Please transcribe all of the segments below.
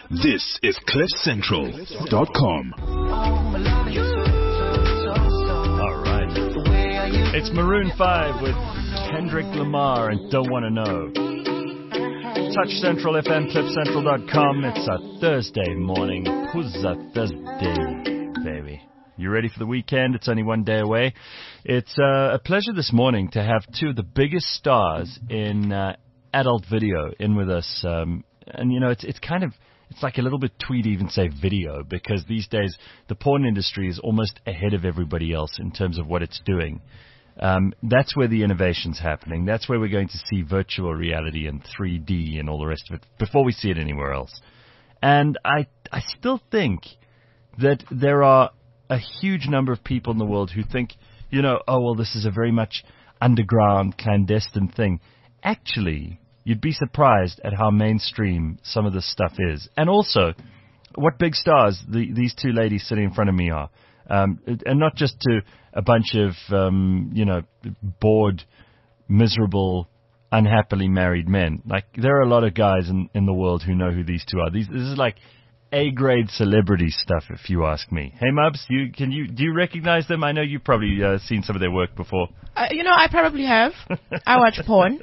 This is CliffCentral.com. All right. It's Maroon 5 with Kendrick Lamar and Don't Wanna Know. Touch Central FM, CliffCentral.com. It's a Thursday morning. Who's a Thursday, baby? You ready for the weekend? It's only one day away. It's a pleasure this morning to have two of the biggest stars in adult video in with us. And, you know, it's kind of, it's like a little bit twee to even say video, because these days the porn industry is almost ahead of everybody else in terms of what it's doing. That's where the innovation's happening. That's where we're going to see virtual reality and 3D and all the rest of it before we see it anywhere else. And I still think that there are a huge number of people in the world who think, you know, oh, well, this is a very much underground, clandestine thing. Actually, you'd be surprised at how mainstream some of this stuff is. And also, what big stars these two ladies sitting in front of me are. And not just to a bunch of, you know, bored, miserable, unhappily married men. Like, there are a lot of guys in the world who know who these two are. This is like A-grade celebrity stuff, if you ask me. Hey, Mubs, do you recognize them? I know you've probably seen some of their work before. You know, I probably have. I watch porn.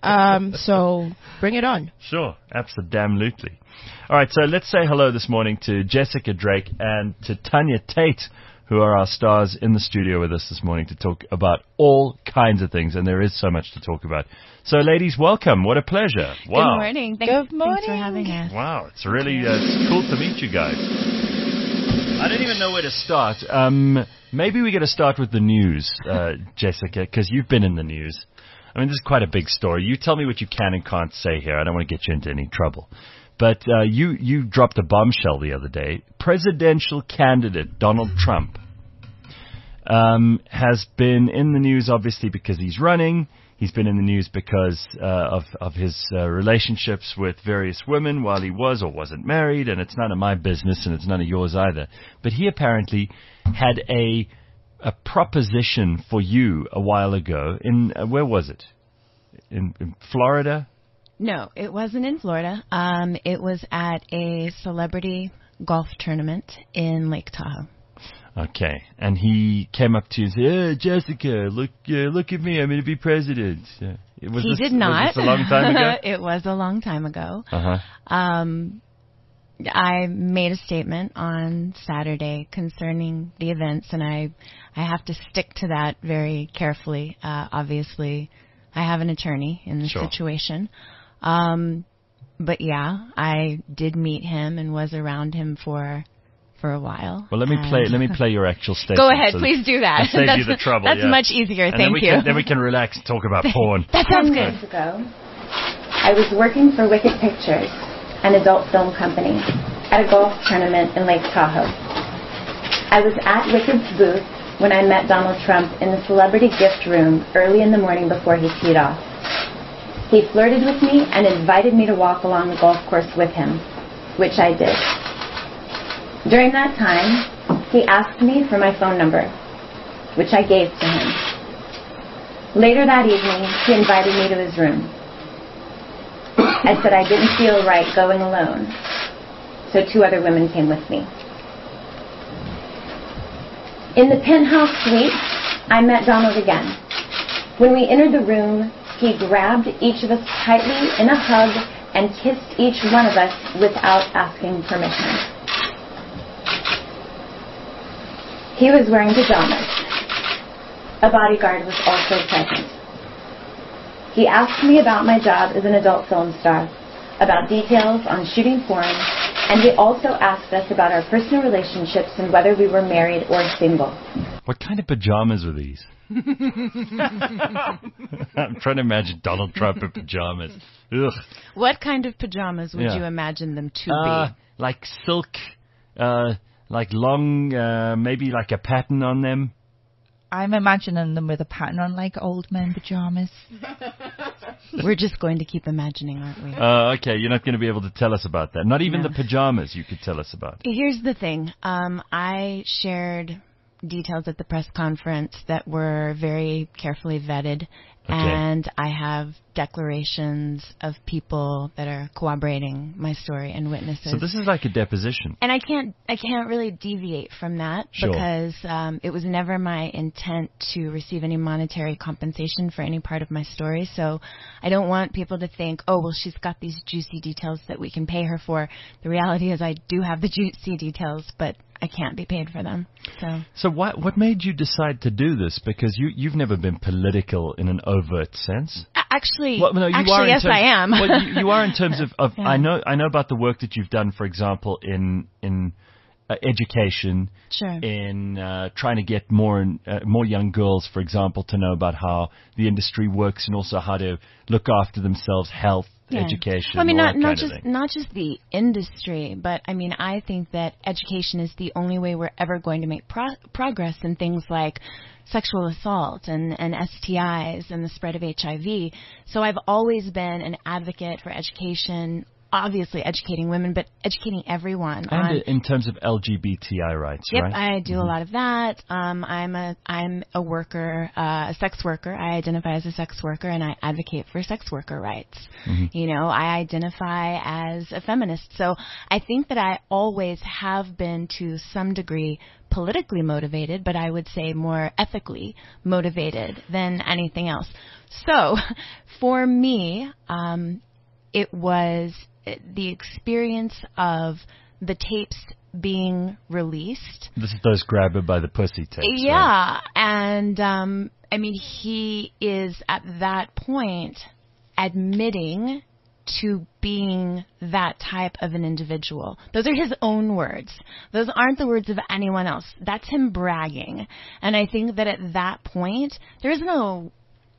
So bring it on. Sure, absolutely. All right, so let's say hello this morning to Jessica Drake and to Tanya Tate, who are our stars in the studio with us this morning to talk about all kinds of things, and there is so much to talk about. So, ladies, welcome. What a pleasure. Wow. Good morning. Thanks for having us. Wow, it's really it's cool to meet you guys. I don't even know where to start. Maybe we got to start with the news, Jessica, because you've been in the news. I mean, this is quite a big story. You tell me what you can and can't say here. I don't want to get you into any trouble. But you dropped a bombshell the other day. Presidential candidate Donald Trump has been in the news, obviously, because he's running. He's been in the news because of his relationships with various women while he was or wasn't married, and it's none of my business, and it's none of yours either. But he apparently had a proposition for you a while ago in, where was it? In Florida? No, it wasn't in Florida. It was at a celebrity golf tournament in Lake Tahoe. Okay, and he came up to you and said, "Hey, Jessica, look at me, I'm going to be president." He did not. Was this a long time ago? It was a long time ago. Uh-huh. I made a statement on Saturday concerning the events, and I have to stick to that very carefully. Obviously, I have an attorney in this situation. But yeah, I did meet him and was around him for a while. Well, let me play your actual statement. Go ahead, please do that. Save you the trouble. That's much easier. And Thank you. Then we can relax and talk about porn. That sounds good. 10 years ago, I was working for Wicked Pictures, an adult film company, at a golf tournament in Lake Tahoe. I was at Wicked's booth when I met Donald Trump in the celebrity gift room early in the morning before he teed off. He flirted with me and invited me to walk along the golf course with him, which I did. During that time, he asked me for my phone number, which I gave to him. Later that evening, he invited me to his room. I said I didn't feel right going alone, so 2 other women came with me. In the penthouse suite, I met Donald again. When we entered the room, he grabbed each of us tightly in a hug and kissed each one of us without asking permission. He was wearing pajamas. A bodyguard was also present. He asked me about my job as an adult film star, about details on shooting porn, and he also asked us about our personal relationships and whether we were married or single. What kind of pajamas were these? I'm trying to imagine Donald Trump in pajamas. Ugh. What kind of pajamas would you imagine them to be? Like silk, like long, maybe like a pattern on them. I'm imagining them with a pattern on, like old men pajamas. We're just going to keep imagining, aren't we? Okay, you're not going to be able to tell us about that. Not even the pajamas you could tell us about. Here's the thing. I shared details at the press conference that were very carefully vetted, And I have declarations of people that are corroborating my story and witnesses. So this is like a deposition. And I can't really deviate from that because it was never my intent to receive any monetary compensation for any part of my story. So I don't want people to think, oh, well, she's got these juicy details that we can pay her for. The reality is I do have the juicy details, but I can't be paid for them. So what made you decide to do this? Because you've never been political in an overt sense. Actually, yes, I am. Well, you are in terms of yeah. I know about the work that you've done, for example, in education, in trying to get more young girls, for example, to know about how the industry works and also how to look after themselves, health. Yeah. Education. Well, I mean, not just the industry, but I mean, I think that education is the only way we're ever going to make progress in things like sexual assault and STIs and the spread of HIV. So I've always been an advocate for education. Obviously educating women, but educating everyone. And in terms of LGBTI rights, right? Yep, I do a lot of that. I'm a worker, a sex worker. I identify as a sex worker, and I advocate for sex worker rights. Mm-hmm. You know, I identify as a feminist. So I think that I always have been, to some degree, politically motivated, but I would say more ethically motivated than anything else. So for me, it was the experience of the tapes being released. This is those grab her by the pussy tapes. Yeah, right? And I mean, he is at that point admitting to being that type of an individual. Those are his own words. Those aren't the words of anyone else. That's him bragging. And I think that at that point, there's no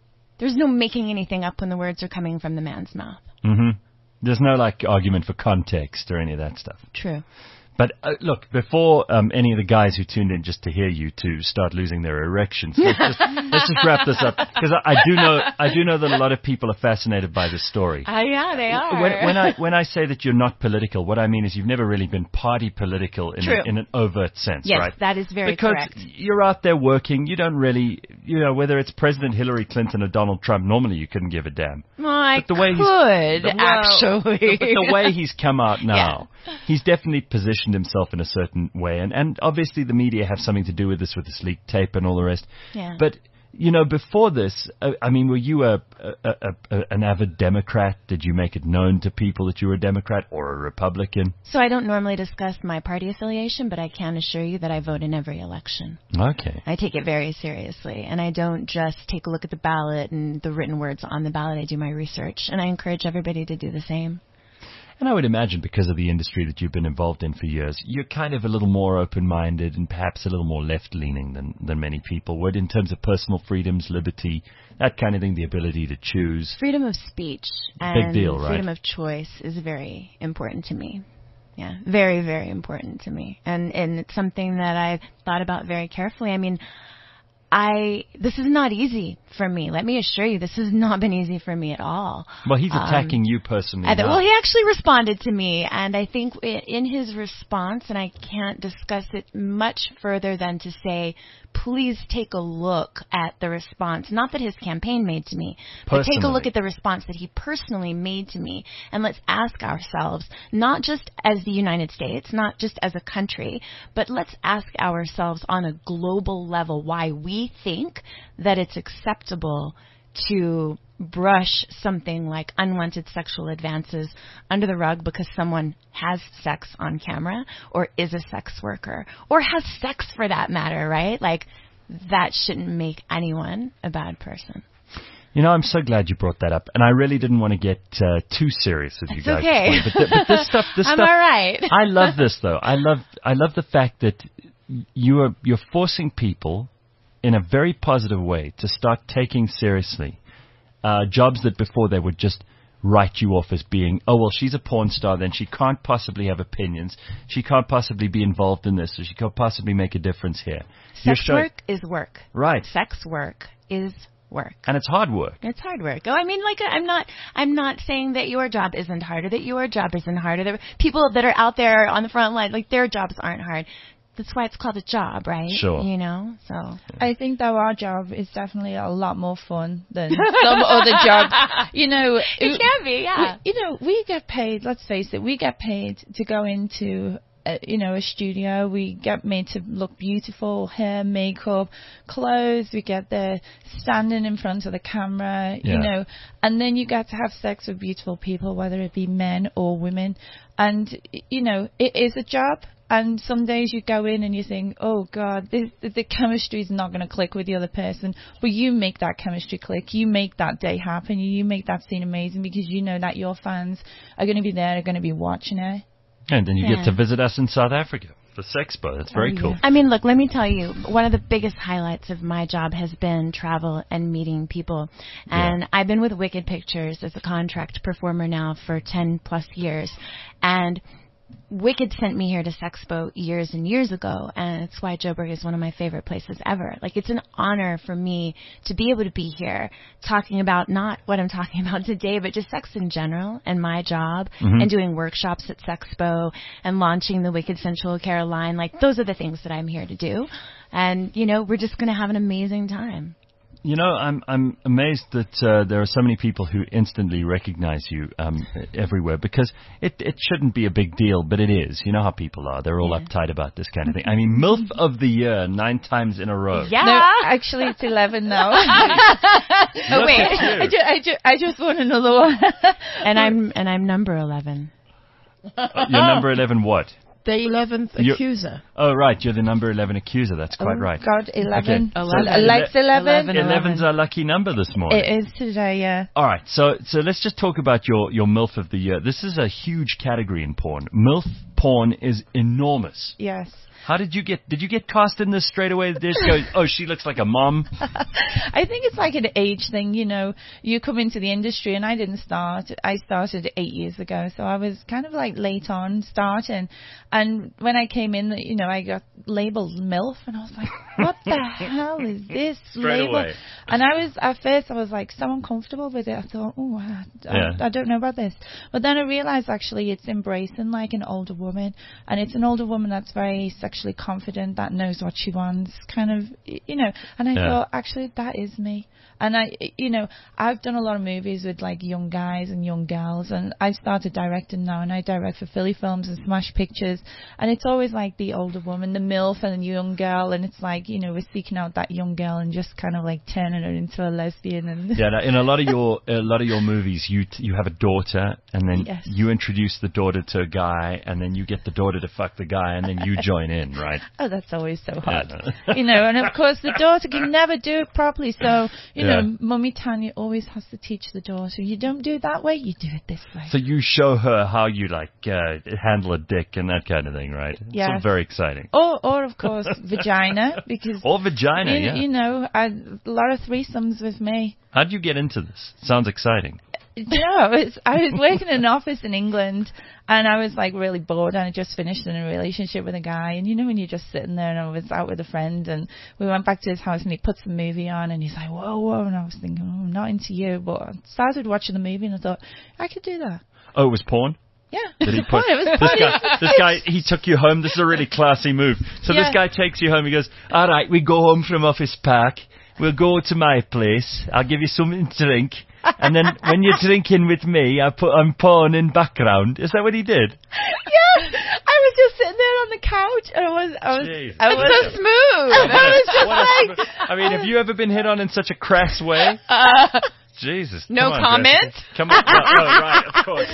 making anything up when the words are coming from the man's mouth. Mm-hmm. There's no argument for context or any of that stuff. True. But look, before any of the guys who tuned in just to hear you two start losing their erections, let's just wrap this up, because I do know that a lot of people are fascinated by this story. Yeah, they are. When I say that you're not political, what I mean is you've never really been party political in an overt sense, yes, right? Yes, that is very correct. Because you're out there working, you don't really, whether it's President Hillary Clinton or Donald Trump, normally you couldn't give a damn. Well, actually. But the way he's come out now, he's definitely positioned himself in a certain way, and obviously the media have something to do with this, with this leaked tape and all the rest. Yeah. But before this, I mean, were you an avid Democrat? Did you make it known to people that you were a Democrat or a Republican? So I don't normally discuss my party affiliation, but I can assure you that I vote in every election. Okay. I take it very seriously, and I don't just take a look at the ballot and the written words on the ballot. I do my research, and I encourage everybody to do the same. And I would imagine, because of the industry that you've been involved in for years, you're kind of a little more open-minded and perhaps a little more left-leaning than many people would, in terms of personal freedoms, liberty, that kind of thing, the ability to choose. Freedom of speech and big deal, right? Freedom of choice is very important to me. Yeah, very, very important to me. And it's something that I've thought about very carefully. I mean, this is not easy for me. Let me assure you, this has not been easy for me at all. Well, he's attacking you personally. Well, he actually responded to me, and I think in his response, and I can't discuss it much further than to say, please take a look at the response, not that his campaign made to me, but take a look at the response that he personally made to me, and let's ask ourselves, not just as the United States, not just as a country, but let's ask ourselves on a global level why we think that it's acceptable to brush something like unwanted sexual advances under the rug because someone has sex on camera or is a sex worker or has sex for that matter, right? Like, that shouldn't make anyone a bad person. I'm so glad you brought that up, and I really didn't want to get too serious with you guys. Okay. But this stuff, I'm all right. I love this though. I love the fact that you're forcing people in a very positive way to start taking seriously jobs that before they would just write you off as being, oh, well, she's a porn star, then she can't possibly have opinions. She can't possibly be involved in this, or she can't possibly make a difference here. Sex work is work. Right. Sex work is work. And it's hard work. It's hard work. Oh, I mean, I'm not saying that your job isn't hard or that your job isn't hard. Or that people that are out there on the front line, their jobs aren't hard. that's why it's called a job, right? Sure. You know, so. I think that our job is definitely a lot more fun than some other jobs. You know, It can be, yeah. We get paid, let's face it, we get paid to go into a studio. We get made to look beautiful, hair, makeup, clothes. We get there standing in front of the camera, and then you get to have sex with beautiful people, whether it be men or women. And, it is a job. And some days you go in and you think, oh, God, the chemistry is not going to click with the other person. But you make that chemistry click. You make that day happen. You make that scene amazing because you know that your fans are going to be there, are going to be watching it. And then you get to visit us in South Africa for Sexpo. That's very cool. I mean, look, let me tell you, one of the biggest highlights of my job has been travel and meeting people. And I've been with Wicked Pictures as a contract performer now for 10 plus years. And Wicked sent me here to Sexpo years and years ago, and it's why Joburg is one of my favorite places ever. Like, it's an honor for me to be able to be here talking about not what I'm talking about today, but just sex in general and my job and doing workshops at Sexpo and launching the Wicked Central Caroline. Like, those are the things that I'm here to do. And, we're just going to have an amazing time. I'm amazed that there are so many people who instantly recognize you everywhere, because it shouldn't be a big deal, but it is. You know how people are. They're all uptight about this kind of thing. I mean, MILF of the Year 9 times in a row. Yeah. No, actually, it's 11 now. Oh, wait. I just want another one. and I'm number 11. You're number 11 what? The 11th accuser. Oh, right. You're the number 11 accuser. That's quite right. God, 11. Okay. 11. 11's our lucky number this morning. It is today, yeah. All right. So let's just talk about your MILF of the Year. This is a huge category in porn. MILF porn is enormous. Yes. How did you get cast in this straight away? Just go, oh, she looks like a mom. I think it's like an age thing, you come into the industry, and I didn't start. I started 8 years ago, so I was kind of like late on starting. And when I came in, I got labeled MILF, and I was like, what the hell is this label? Away. And at first I was like so uncomfortable with it. I thought, I don't know about this. But then I realized actually it's embracing like an older woman, and it's an older woman that's very sexually confident, that knows what she wants, kind of, and I thought, actually, that is me. And I've done a lot of movies with like young guys and young girls, and I've started directing now, and I direct for Philly Films and Smash Pictures, and it's always like the older woman, the MILF, and the young girl, and it's like, we're seeking out that young girl and just kind of like turning her into a lesbian. And in a lot of your movies, you have a daughter, and then you introduce the daughter to a guy, and then you get the daughter to fuck the guy, and then you join in, right? Oh, that's always so hard. And of course the daughter can never do it properly, so Mummy Tanya always has to teach the daughter, you don't do it that way, you do it this way. So you show her how you handle a dick and that kind of thing, right? Yeah. So very exciting. Or of course vagina, because vagina, a lot of threesomes with me. How did you get into this? Sounds exciting. I was working in an office in England, and I was like really bored, and I just finished in a relationship with a guy, and when you're just sitting there, and I was out with a friend, and we went back to his house, and he put some movie on, and he's like, whoa, and I was thinking, I'm not into you, but I started watching the movie, and I thought, I could do that. Oh, it was porn? Yeah. Did he put, this guy, he took you home. This is a really classy move. So this guy takes you home, he goes, all right, we go home from Office Park, we'll go to my place, I'll give you something to drink, and then when you're drinking with me, I put on porn in background. Is that what he did? Yeah, I was just sitting there on the couch, and I was so smooth. I was just like, I mean, have you ever been hit on in such a crass way? Jesus. No comment? Come on. Oh, right, of course.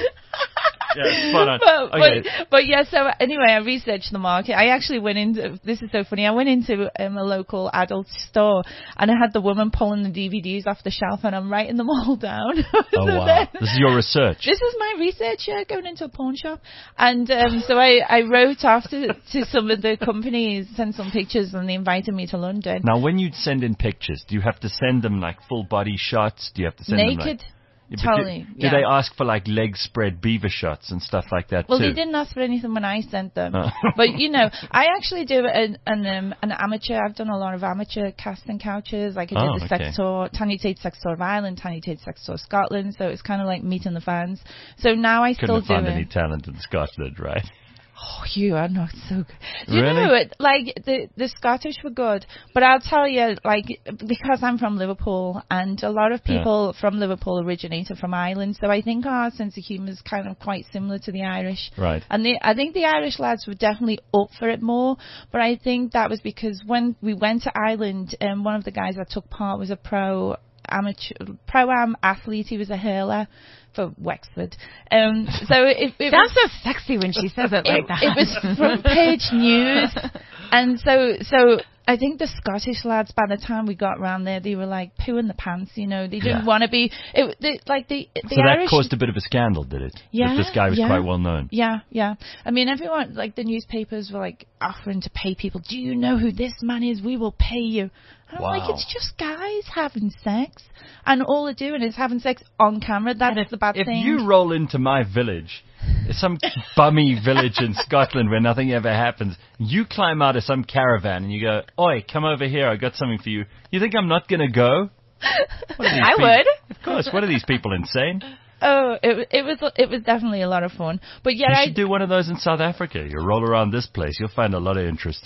Yeah, spot on. But yeah, so anyway, I researched the market. I actually went into, this is so funny, I went into a local adult store, and I had the woman pulling the DVDs off the shelf, and I'm writing them all down. Oh, wow. This is your research. This is my research, going into a pawn shop. And so I wrote off to some of the companies, sent some pictures, and they invited me to London. Now, when you send in pictures, do you have to send them like full body shots? Do you have to send them naked? Totally. Do they ask for like leg spread beaver shots and stuff like that well, too? They didn't ask for anything when I sent them. But I actually do an amateur. I've done a lot of amateur casting couches. Like I did the sex tour, Tanya Tate Sex Tour of Ireland, Tanya Tate Sex Tour of Scotland. So it's kind of like meeting the fans. So now I still do it. Couldn't find any talent in Scotland, right? Oh, you are not so good. Do Really? you know it? Like the Scottish were good, but I'll tell you, like, because I'm from Liverpool, and a lot of people from Liverpool originated from Ireland, so I think our sense of humour is kind of quite similar to the Irish. Right. And I think the Irish lads were definitely up for it more, but I think that was because when we went to Ireland, one of the guys that took part was a pro-am athlete. He was a hurler for Wexford. So it sounds so sexy when she says it like that. It was front page news. And so I think the Scottish lads, by the time we got round there, they were like pooing the pants, you know. They didn't want to be. So Irish, that caused a bit of a scandal, did it? Yeah. That this guy was quite well known. Yeah, yeah. I mean, everyone, like the newspapers were like offering to pay people. Do you know who this man is? We will pay you. And I'm like, it's just guys having sex, and all they're doing is having sex on camera. That's the bad thing. If you roll into my village, some bummy village in Scotland where nothing ever happens, you climb out of some caravan and you go, "Oi, come over here, I got something for you." You think I'm not going to go? I would. Of course. What are these people, insane? Oh, it was definitely a lot of fun. But yeah, you should do one of those in South Africa. You roll around this place, you'll find a lot of interest.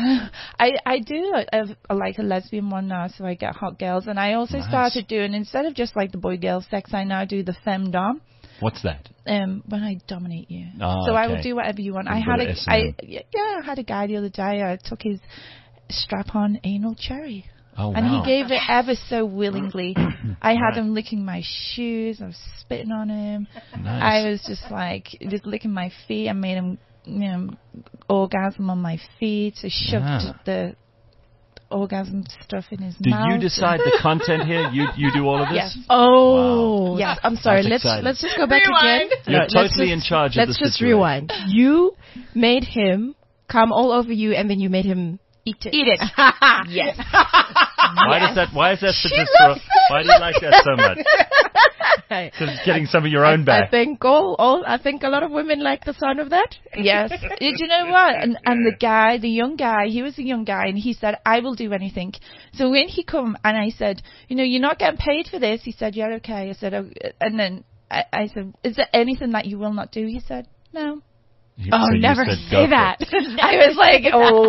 I do like a lesbian one now, so I get hot girls, and I also started doing, instead of just like the boy-girl sex, I now do the femdom. What's that? When I dominate you. Oh, so I will do whatever you want. I had a guy the other day. I took his strap-on anal cherry. Oh, wow. And he gave it ever so willingly. I had him licking my shoes. I was spitting on him. Nice. I was just licking my feet. I made him, orgasm on my feet. I shoved the orgasm stuff in his mouth. Do you decide the content here? You do all of this? Yes. Oh, wow. yes. I'm sorry. Let's just go back again. You're totally in charge of this. Let's just rewind. You made him come all over you, and then you made him eat it. Yes. Why is that such a strong? Why do you like that so much? Because it's getting some of your own back. I think I think a lot of women like the sound of that. Yes. Do you know what? And the young guy, he was a young guy, and he said, "I will do anything." So when he come and I said, "You're not getting paid for this," he said, "Yeah, okay." I said, and then I said, "Is there anything that you will not do?" He said, "No." Never say that. I was like,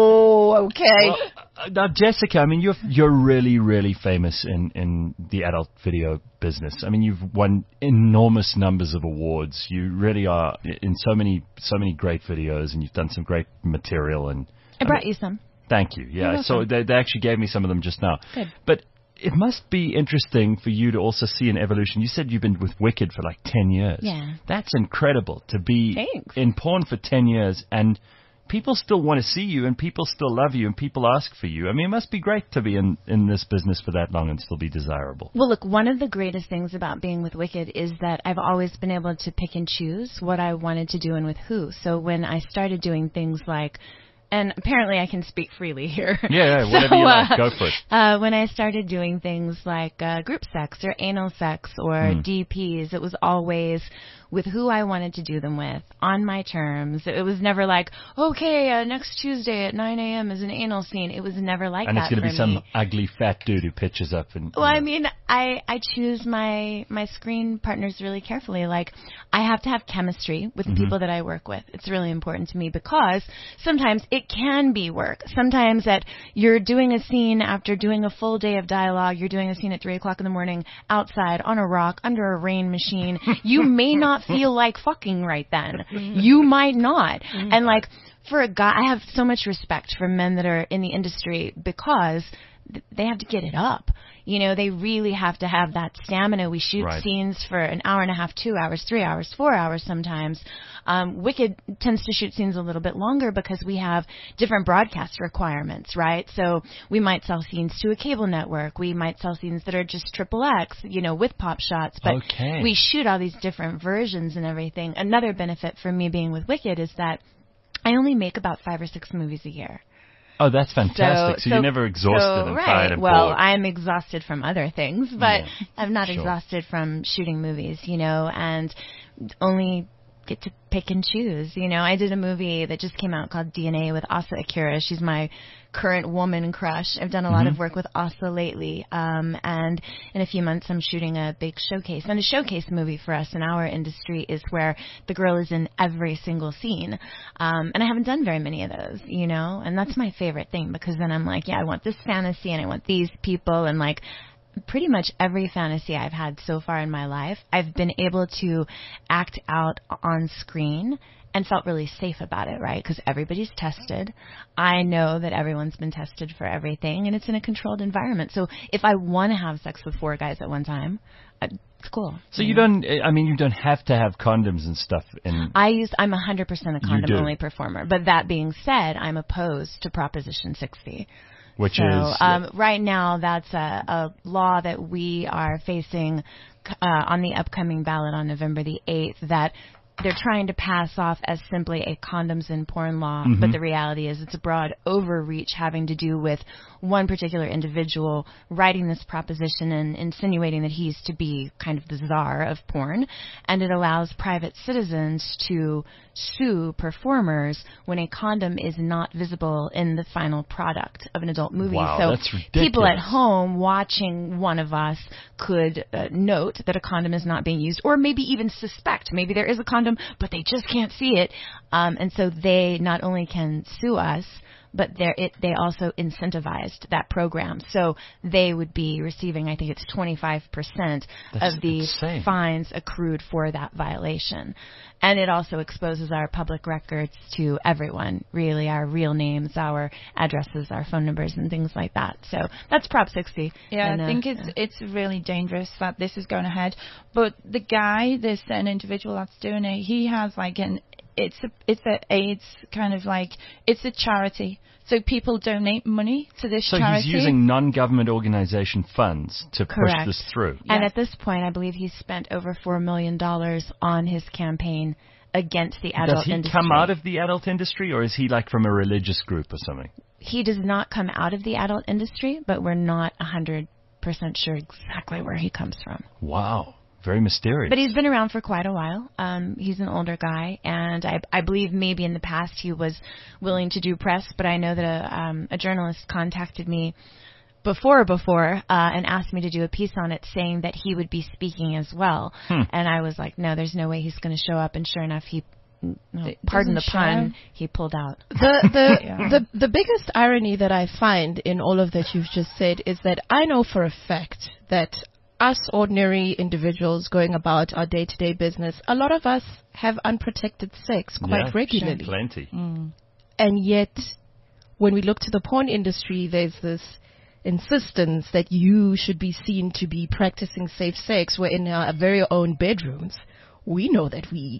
oh, okay. Well, now, Jessica, I mean, you're really, really famous in the adult video business. I mean, you've won enormous numbers of awards. You really are in so many great videos, and you've done some great material. And I brought you some. Thank you. Yeah, so they actually gave me some of them just now. Good. But it must be interesting for you to also see an evolution. You said you've been with Wicked for like 10 years. Yeah. That's incredible to be in porn for 10 years and people still want to see you and people still love you and people ask for you. I mean, it must be great to be in this business for that long and still be desirable. Well, look, one of the greatest things about being with Wicked is that I've always been able to pick and choose what I wanted to do and with who. So when I started doing things like, and apparently I can speak freely here. Yeah, whatever you like, go for it. When I started doing things like group sex or anal sex or DPs, it was always with who I wanted to do them with, on my terms. It was never like, okay, next Tuesday at 9 a.m. is an anal scene. It was never like and that it's going to be some me. ugly fat dude who pitches up. Well, I mean, I choose my screen partners really carefully. Like, I have to have chemistry with the people that I work with. It's really important to me because sometimes it can be work. Sometimes that you're doing a scene after doing a full day of dialogue, you're doing a scene at 3 o'clock in the morning outside on a rock under a rain machine. You may not feel like fucking right then. You might not. And like for a guy, I have so much respect for men that are in the industry because they have to get it up. They really have to have that stamina. We shoot scenes for an hour and a half, 2 hours, 3 hours, 4 hours sometimes. Wicked tends to shoot scenes a little bit longer because we have different broadcast requirements, right? So we might sell scenes to a cable network. We might sell scenes that are just XXX, with pop shots. But we shoot all these different versions and everything. Another benefit for me being with Wicked is that I only make about 5 or 6 movies a year. Oh, that's fantastic. So you're never exhausted and tired and bored. Well, I'm exhausted from other things, but I'm not exhausted from shooting movies, and only get to pick and choose. You know, I did a movie that just came out called DNA with Asa Akira. She's my current woman crush. I've done a lot of work with Asa lately. And in a few months, I'm shooting a big showcase. And a showcase movie for us in our industry is where the girl is in every single scene. And I haven't done very many of those, you know, and that's my favorite thing, because then I'm like, yeah, I want this fantasy and I want these people, and like, pretty much every fantasy I've had so far in my life, I've been able to act out on screen and felt really safe about it, right? Because everybody's tested. I know that everyone's been tested for everything, and it's in a controlled environment. So if I want to have sex with 4 guys at one time, it's cool. So you don't have to have condoms and stuff. I'm 100% a condom-only performer. But that being said, I'm opposed to Proposition 60. Which is? Right now, that's a law that we are facing on the upcoming ballot on November the 8th that they're trying to pass off as simply a condoms in porn law, but the reality is it's a broad overreach having to do with one particular individual writing this proposition and insinuating that he's to be kind of the czar of porn, and it allows private citizens to sue performers when a condom is not visible in the final product of an adult movie. Wow, so that's ridiculous. People at home watching one of us could note that a condom is not being used, or maybe even suspect maybe there is a condom, but they just can't see it. And so they not only can sue us, but they also incentivized that program. So they would be receiving, I think it's 25% of the fines accrued for that violation. And it also exposes our public records to everyone, really, our real names, our addresses, our phone numbers, and things like that. So that's Prop 60. Yeah, and, I think it's really dangerous that this is going ahead. But the guy, an individual that's doing it, he has like it's a AIDS kind of like, it's a charity. So people donate money to this charity. So he's using non-government organization funds to push this through. And at this point, I believe he's spent over $4 million on his campaign against the adult industry. Does he come out of the adult industry, or is he like from a religious group or something? He does not come out of the adult industry, but we're not 100% sure exactly where he comes from. Wow. Very mysterious. But he's been around for quite a while. He's an older guy, and I believe maybe in the past he was willing to do press, but I know that a journalist contacted me before and asked me to do a piece on it, saying that he would be speaking as well. And I was like, no, there's no way he's going to show up. And sure enough, pardon the pun, he pulled out. The biggest irony that I find in all of that you've just said is that I know for a fact that us ordinary individuals going about our day-to-day business, a lot of us have unprotected sex quite regularly. Sure, plenty. And yet, when we look to the porn industry, there's this insistence that you should be seen to be practicing safe sex, where in our very own bedrooms, we know that we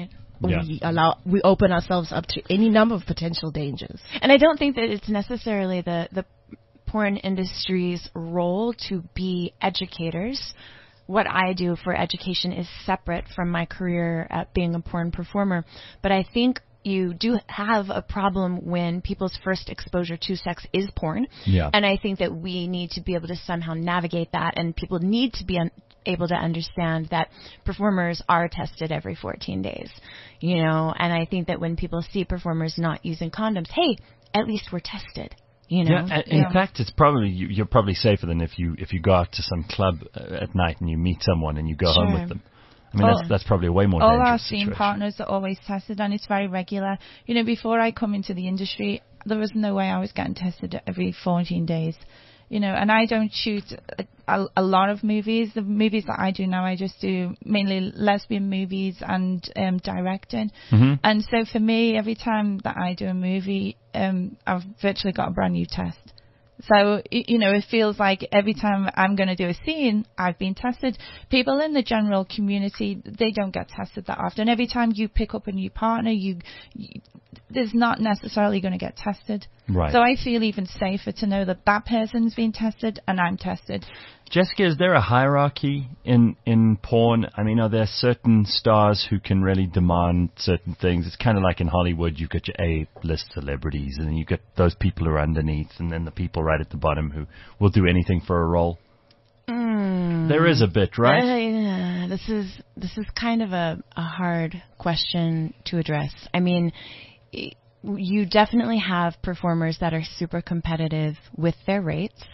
open ourselves up to any number of potential dangers. And I don't think that it's necessarily the porn industry's role to be educators. What I do for education is separate from my career at being a porn performer. But I think you do have a problem when people's first exposure to sex is porn. Yeah. And I think that we need to be able to somehow navigate that, and people need to be able to understand that performers are tested every 14 days. You know, and I think that when people see performers not using condoms, hey, at least we're tested. You know? Yeah, in fact, it's probably you're probably safer than if you go out to some club at night and you meet someone and you go home with them. I mean, that's probably a way more dangerous All our situation. scene partners are always tested, and it's very regular. You know, before I come into the industry, there was no way I was getting tested every 14 days. You know, and I don't shoot a lot of movies. The movies that I do now, I just do mainly lesbian movies and directing. And so for me, every time that I do a movie, I've virtually got a brand new test. So, you know, it feels like every time I'm going to do a scene, I've been tested. People in the general community, they don't get tested that often. Every time you pick up a new partner, there's not necessarily going to get tested. Right. So I feel even safer to know that that person's been tested and I'm tested. Jessica, is there a hierarchy in porn? I mean, are there certain stars who can really demand certain things? It's kind of like in Hollywood, you've got your A-list celebrities, and then you've got those people who are underneath, and then the people right at the bottom who will do anything for a role. There is a bit, right? Yeah, this is kind of a hard question to address. I mean, you definitely have performers that are super competitive with their rates.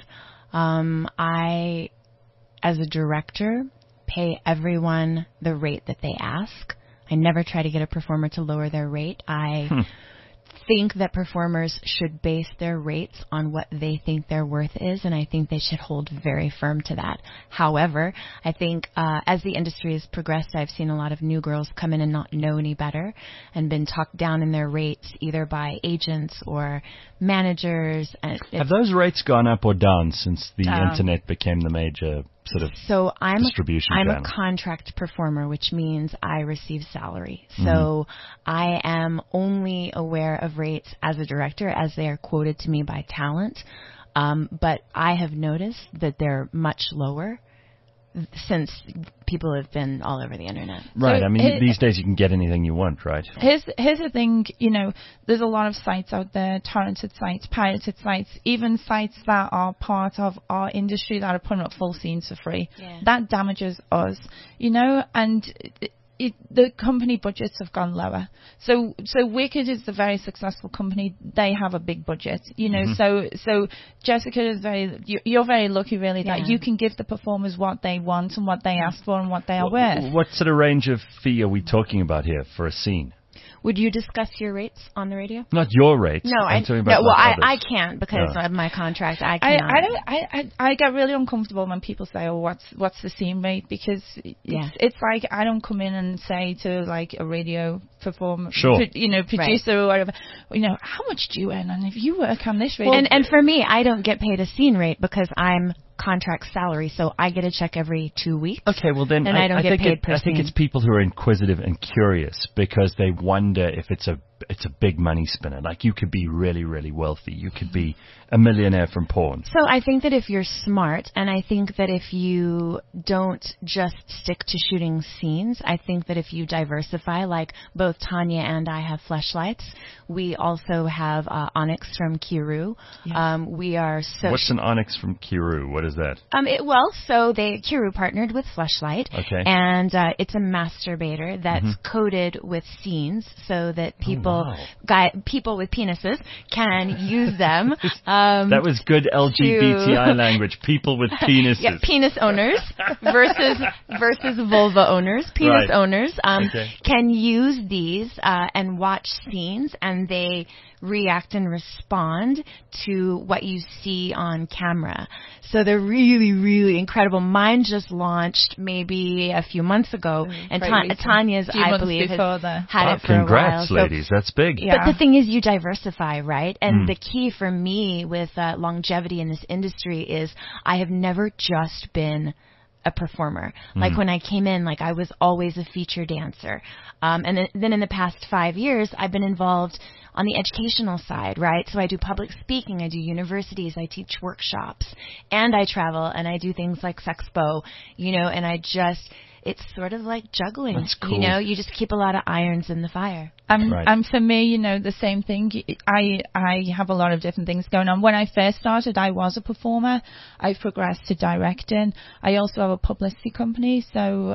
I, as a director, pay everyone the rate that they ask. I never try to get a performer to lower their rate. I think that performers should base their rates on what they think their worth is, and I think they should hold very firm to that. However, I think as the industry has progressed, I've seen a lot of new girls come in and not know any better and been talked down in their rates either by agents or managers. Have those rates gone up or down since the internet became the major sort of distribution channel? I'm a contract performer, which means I receive salary. So I am only aware of rates as a director as they are quoted to me by talent. But I have noticed that they're much lower since people have been all over the internet. Right. So I mean, these days you can get anything you want, right? Here's the thing, there's a lot of sites out there, torrented sites, pirated sites, even sites that are part of our industry that are putting up full scenes for free. Yeah. That damages us, and the company budgets have gone lower. So Wicked is a very successful company. They have a big budget, so Jessica is you're very lucky really that you can give the performers what they want and what they ask for and what they are worth. What sort of range of fee are we talking about here for a scene? Would you discuss your rates on the radio? Not your rates. No, I'm talking about I can't because of my contract. I cannot. I get really uncomfortable when people say, "Oh, what's the scene rate?" Because it's like I don't come in and say to like a radio performer, producer or whatever, how much do you earn? And if you work on this rate, and for me, I don't get paid a scene rate because I'm contract salary, so I get a check every 2 weeks. Okay, well then I don't get paid per scene. I think it's people who are inquisitive and curious because they wonder if it's a big money spinner. Like you could be really, really wealthy. You could be a millionaire from porn. So I think that if you're smart, and I think that if you don't just stick to shooting scenes, I think that if you diversify, like both Tanya and I have Fleshlights. We also have Onyx from Kiru. Yes. We are What's an Onyx from Kiru? What is that? So Kiru partnered with Fleshlight. Okay. And it's a masturbator that's coded with scenes so that people with penises can use them. That was good LGBTI language. People with penises. Yeah, penis owners versus vulva owners. Penis owners can use these and watch scenes, and they react and respond to what you see on camera. So they're really, really incredible. Mine just launched maybe a few months ago, and Tanya's, I believe, had it for a while. Congrats, ladies. That's big. Yeah. But the thing is, you diversify, right? And the key for me with longevity in this industry is I have never just been a performer. Like when I came in, I was always a feature dancer. And then in the past 5 years, I've been involved on the educational side, right? So I do public speaking, I do universities, I teach workshops, and I travel, and I do things like Sexpo, and it's sort of like juggling. That's cool. You just keep a lot of irons in the fire. And for me, the same thing. I have a lot of different things going on. When I first started, I was a performer. I've progressed to directing. I also have a publicity company, so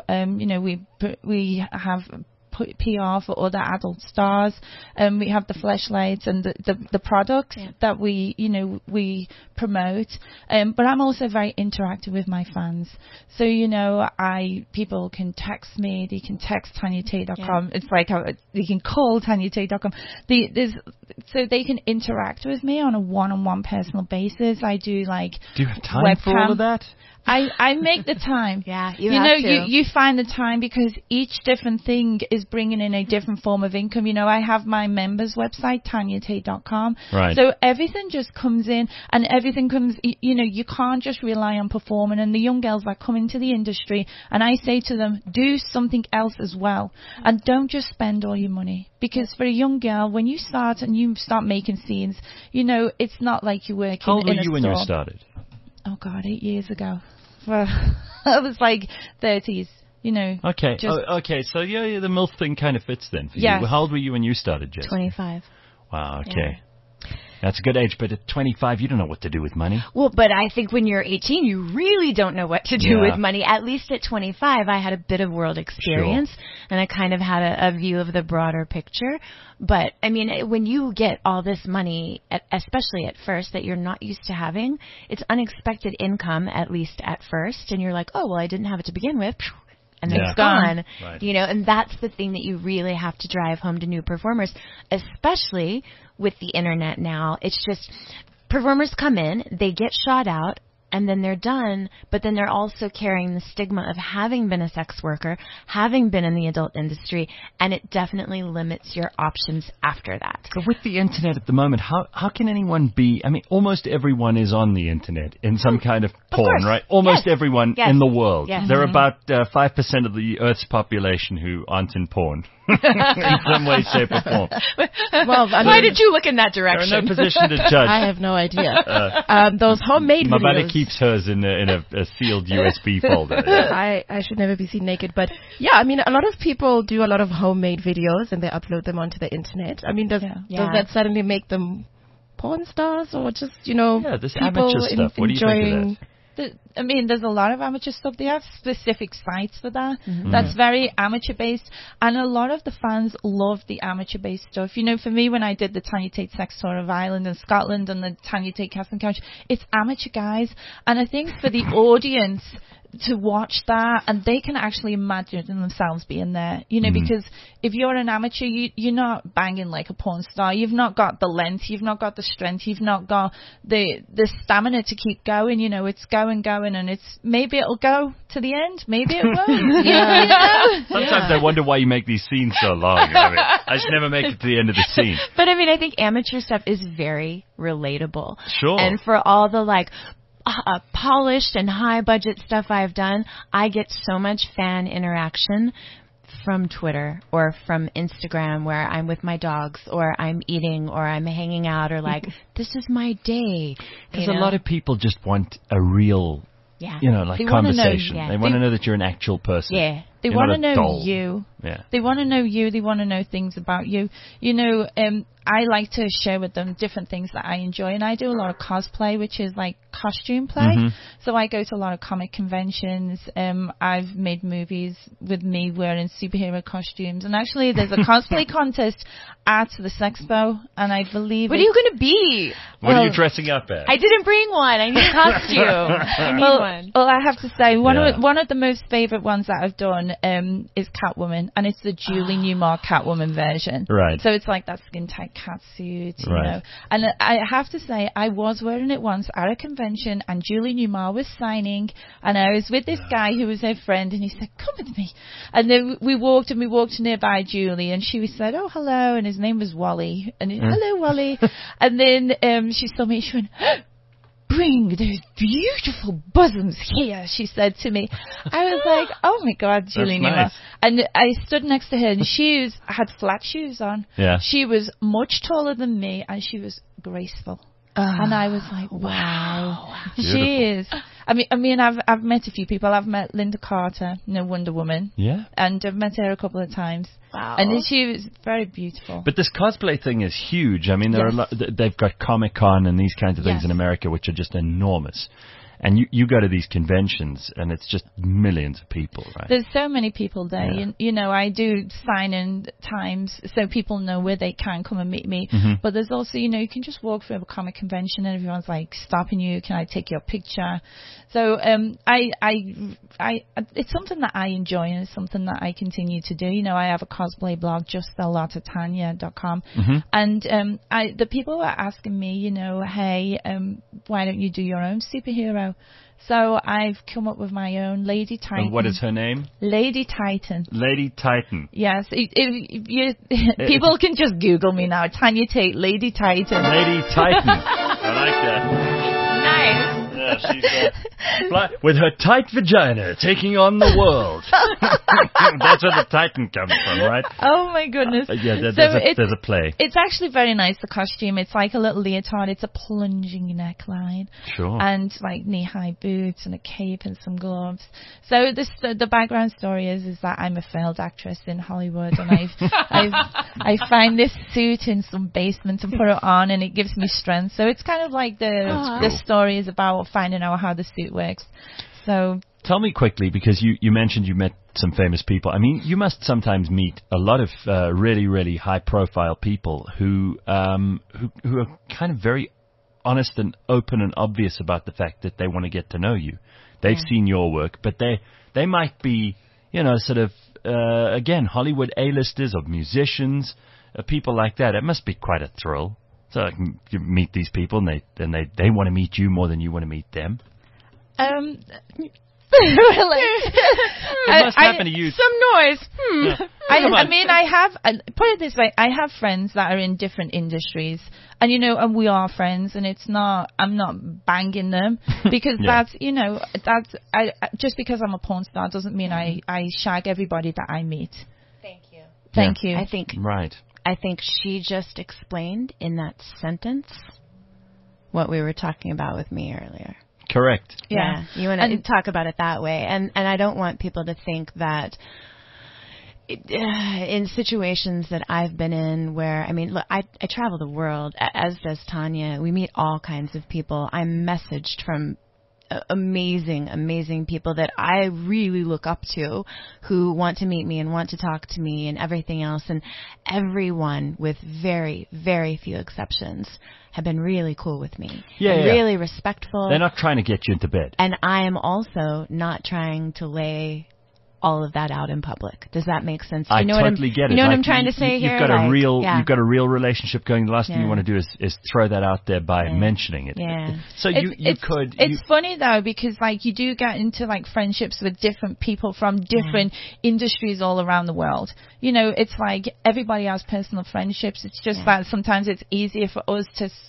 we have PR for other adult stars. We have the Fleshlights and the products that we promote. But I'm also very interactive with my fans. So, people can text me. They can text TanyaTay.com. It's like they can call TanyaTay.com. So they can interact with me on a one-on-one personal basis. I do Do you have time for all of that? I make the time. Yeah, you have to. You find the time because each different thing is bringing in a different form of income. I have my members website, TanyaTay.com. Right. So everything just comes in, and everything comes, you can't just rely on performing. And the young girls that come into the industry, and I say to them, do something else as well. And don't just spend all your money. Because for a young girl, when you start and you start making scenes, it's not like you're working in a store. How old were you when you started? Oh, God, 8 years ago. Well, I was 30s, Okay. Okay. So, the MILF thing kind of fits then for you. How old were you when you started, Jessica? 25. Wow. Okay. That's a good age, but at 25, you don't know what to do with money. Well, but I think when you're 18, you really don't know what to do with money. At least at 25, I had a bit of world experience, and I kind of had a view of the broader picture. But, I mean, when you get all this money, especially at first, that you're not used to having, it's unexpected income, at least at first, and you're like, oh, well, I didn't have it to begin with. And it's gone, right. You know, and that's the thing that you really have to drive home to new performers, especially with the internet now. It's just performers come in, they get shot out, and then they're done, but then they're also carrying the stigma of having been a sex worker, having been in the adult industry, and it definitely limits your options after that. But with the internet at the moment, how can anyone be, I mean, almost everyone is on the internet in some kind of porn, right? Almost everyone in the world. Yes. There are about 5% of the Earth's population who aren't in porn. In some way, shape, or form. Well, why did you look in that direction? They're in no position to judge. I have no idea. Those homemade videos. Mabada keeps hers in a sealed USB folder. Yeah. I should never be seen naked, but yeah, I mean, a lot of people do a lot of homemade videos and they upload them onto the internet. I mean, does that suddenly make them porn stars or just, you know, this amateur stuff? What do you think of that? I mean, there's a lot of amateur stuff. They have specific sites for that. That's very amateur-based. And a lot of the fans love the amateur-based stuff. You know, for me, when I did the Tanya Tate sex tour of Ireland and Scotland and the Tanya Tate casting couch, it's amateur guys. And I think for the audience to watch that, and they can actually imagine themselves being there, you know, because if you're an amateur, you're not banging like a porn star. You've not got the length, you've not got the strength, you've not got the stamina to keep going. You know, it's going, and it's maybe it'll go to the end, maybe it won't. You know? Sometimes I wonder why you make these scenes so long. I mean, I just never make it to the end of the scene. But I mean, I think amateur stuff is very relatable. Sure. And for all the like polished and high budget stuff I've done, I get so much fan interaction from Twitter or from Instagram where I'm with my dogs or I'm eating or I'm hanging out or like, this is my day. Because a lot of people just want a real, you know, like conversation. They want to know that you're an actual person. Yeah. They want to know you. Yeah. They want to know you. They want to know things about you. You know, I like to share with them different things that I enjoy. And I do a lot of cosplay, which is like costume play. So I go to a lot of comic conventions. I've made movies with me wearing superhero costumes. And actually, there's a cosplay contest at the Sexpo. And I believe... What are you going to be? What are you dressing up as? I didn't bring one. I need a costume. I need one. Well, I have to say, one of the most favorite ones that I've done is Catwoman, and it's the Julie Newmar Catwoman version. Right. So it's like that skin-tight catsuit, you know. And I have to say, I was wearing it once at a convention, and Julie Newmar was signing, and I was with this guy who was her friend, and he said, "Come with me." And then we walked nearby Julie, and she said, "Oh, hello," and his name was Wally, and hello, Wally. And then she saw me, she went, "Bring those beautiful bosoms here," she said to me. I was like, oh my God, Julie Newmar. Nice. And I stood next to her, and she had flat shoes on. Yeah. She was much taller than me, and she was graceful. And I was like, wow. She is. I mean, I've met a few people. I've met Linda Carter, you know, Wonder Woman. Yeah. And I've met her a couple of times. Wow. And she was very beautiful. But this cosplay thing is huge. I mean, there are they've got Comic-Con and these kinds of things in America, which are just enormous. And you go to these conventions, and it's just millions of people, right? There's so many people there. Yeah. You know, I do sign-in times so people know where they can come and meet me. But there's also, you know, you can just walk through a comic convention and everyone's like stopping you. Can I take your picture? So it's something that I enjoy, and it's something that I continue to do. You know, I have a cosplay blog, justthelotatanya.com. And the people are asking me, you know, hey, why don't you do your own superhero? So I've come up with my own Lady Titan. And what is her name? Lady Titan. Lady Titan. Yes. People can just Google me now. Tanya Tate, Lady Titan. Lady Titan. I like that. Nice. She's with her tight vagina taking on the world. That's where the Titan comes from, right? Oh my goodness. There's a play. It's actually very nice, the costume. It's like a little leotard. It's a plunging neckline. Sure. And like knee-high boots and a cape and some gloves. So the background story is that I'm a failed actress in Hollywood, and I find this suit in some basement and put it on, and it gives me strength. So it's kind of like the story is about finding out how the suit works. So tell me quickly, because you mentioned you met some famous people. I mean, you must sometimes meet a lot of really, really high-profile people who are kind of very honest and open and obvious about the fact that they want to get to know you. They've seen your work, but they might be, sort of, again, Hollywood A-listers or musicians, people like that. It must be quite a thrill. So you meet these people, and they want to meet you more than you want to meet them. It must happen to you. Some noise. Yeah. I mean, put it this way, I have friends that are in different industries, and and we are friends, and I'm not banging them, because just because I'm a porn star doesn't mean I shag everybody that I meet. Thank you. I think she just explained in that sentence what we were talking about with me earlier. Correct. Yeah. You want to talk about it that way. And I don't want people to think that in situations that I've been in where, I mean, look, I travel the world, as does Tanya. We meet all kinds of people. I'm messaged from amazing people that I really look up to, who want to meet me and want to talk to me and everything else. And everyone, with very, very few exceptions, have been really cool with me. Really respectful. They're not trying to get you into bed. And I am also not trying to lay all of that out in public. Does that make sense? I totally get it. You know what I'm trying to say here? You've got a real relationship going. The last thing you want to do is throw that out there by mentioning it. Yeah. So It's funny though, because like you do get into like friendships with different people from different industries all around the world. It's like everybody has personal friendships. It's just that sometimes it's easier for us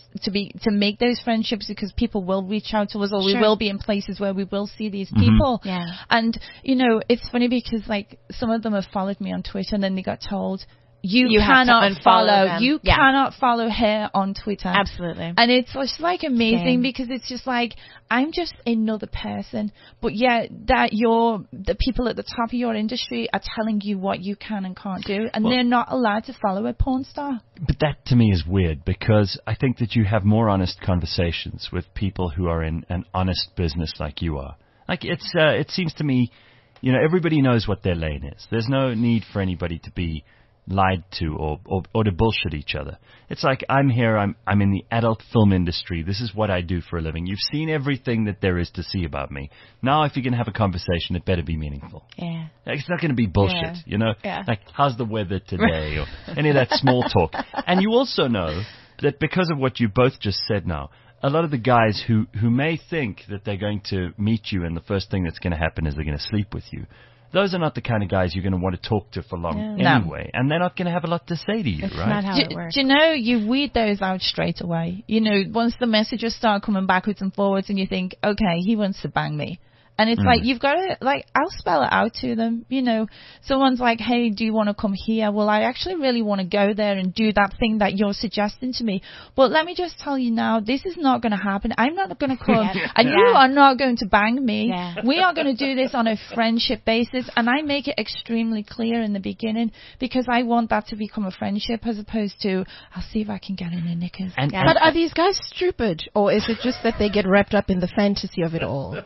to make those friendships because people will reach out to us, or we will be in places where we will see these people. Yeah. And it's funny because like some of them have followed me on Twitter, and then they got told you cannot follow. You cannot follow her on Twitter. Absolutely. And it's just like amazing because it's just like, I'm just another person, but yet that the people at the top of your industry are telling you what you can and can't do, and they're not allowed to follow a porn star. But that to me is weird, because I think that you have more honest conversations with people who are in an honest business like you are. Like it seems to me, everybody knows what their lane is. There's no need for anybody to be lied to or to bullshit each other. It's like, I'm here, I'm in the adult film industry, this is what I do for a living. You've seen everything that there is to see about me. Now if you're going to have a conversation, it better be meaningful. Yeah. It's not going to be bullshit, like, how's the weather today, or any of that small talk. And you also know that because of what you both just said now, a lot of the guys who may think that they're going to meet you and the first thing that's going to happen is they're going to sleep with you, those are not the kind of guys you're going to want to talk to for long anyway. And they're not going to have a lot to say to you, That's right? not how it works. Do you weed those out straight away? Once the messages start coming backwards and forwards and you think, okay, he wants to bang me. And it's like, you've got to, like, I'll spell it out to them. Someone's like, hey, do you want to come here? Well, I actually really want to go there and do that thing that you're suggesting to me. But let me just tell you now, this is not going to happen. I'm not going to come, and you are not going to bang me. Yeah. We are going to do this on a friendship basis, and I make it extremely clear in the beginning because I want that to become a friendship as opposed to, I'll see if I can get in the knickers. But are these guys stupid, or is it just that they get wrapped up in the fantasy of it all?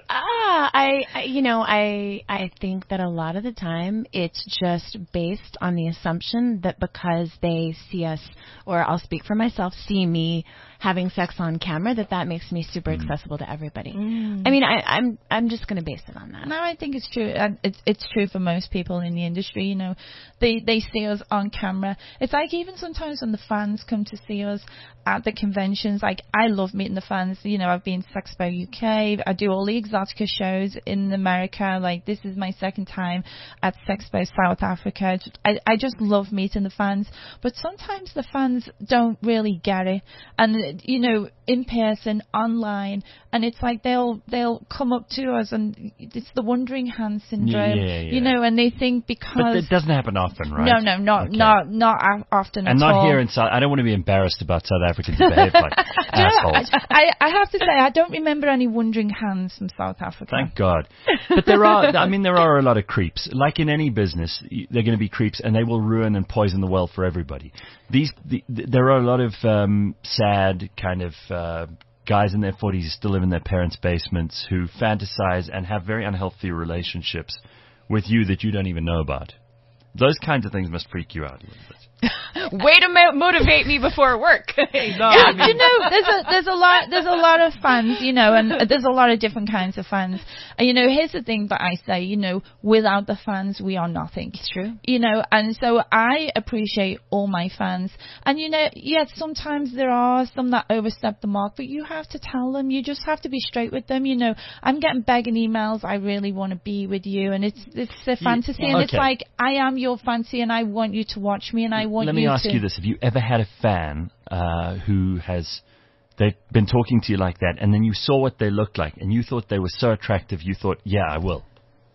I think that a lot of the time it's just based on the assumption that because they see us, or I'll speak for myself, see me having sex on camera, that makes me super accessible to everybody. I mean, I'm just going to base it on that. No, I think it's true. It's true for most people in the industry. They see us on camera. It's like even sometimes when the fans come to see us at the conventions, like I love meeting the fans. I've been to Sexpo UK. I do all the Exotica shows in America. Like this is my second time at Sexpo South Africa. I just love meeting the fans. But sometimes the fans don't really get it. And, in person, online, and it's like they'll come up to us, and it's the wandering hand syndrome, you know, and they think because. But it doesn't happen often, right? No, not often and at all. And not here in South. I don't want to be embarrassed about South Africans who behave like assholes. I have to say, I don't remember any wandering hands from South Africa. Thank God. But there are a lot of creeps. Like in any business, they're going to be creeps, and they will ruin and poison the well for everybody. There are a lot of sad kind of guys in their 40s who still live in their parents' basements who fantasize and have very unhealthy relationships with you that you don't even know about. Those kinds of things must freak you out a little bit. Way to motivate me before work. You know, there's a lot of fans, you know, and there's a lot of different kinds of fans. And, you know, here's the thing that I say, you know, without the fans, we are nothing. It's true. You know, and so I appreciate all my fans. And, you know, yes, sometimes there are some that overstep the mark, but you have to tell them. You just have to be straight with them. You know, I'm getting begging emails. I really want to be with you. And it's a fantasy. And it's like, I am your fancy, and I want you to watch me, and I want Let me ask you this. Have you ever had a fan they've been talking to you like that, and then you saw what they looked like, and you thought they were so attractive, you thought, yeah, I will?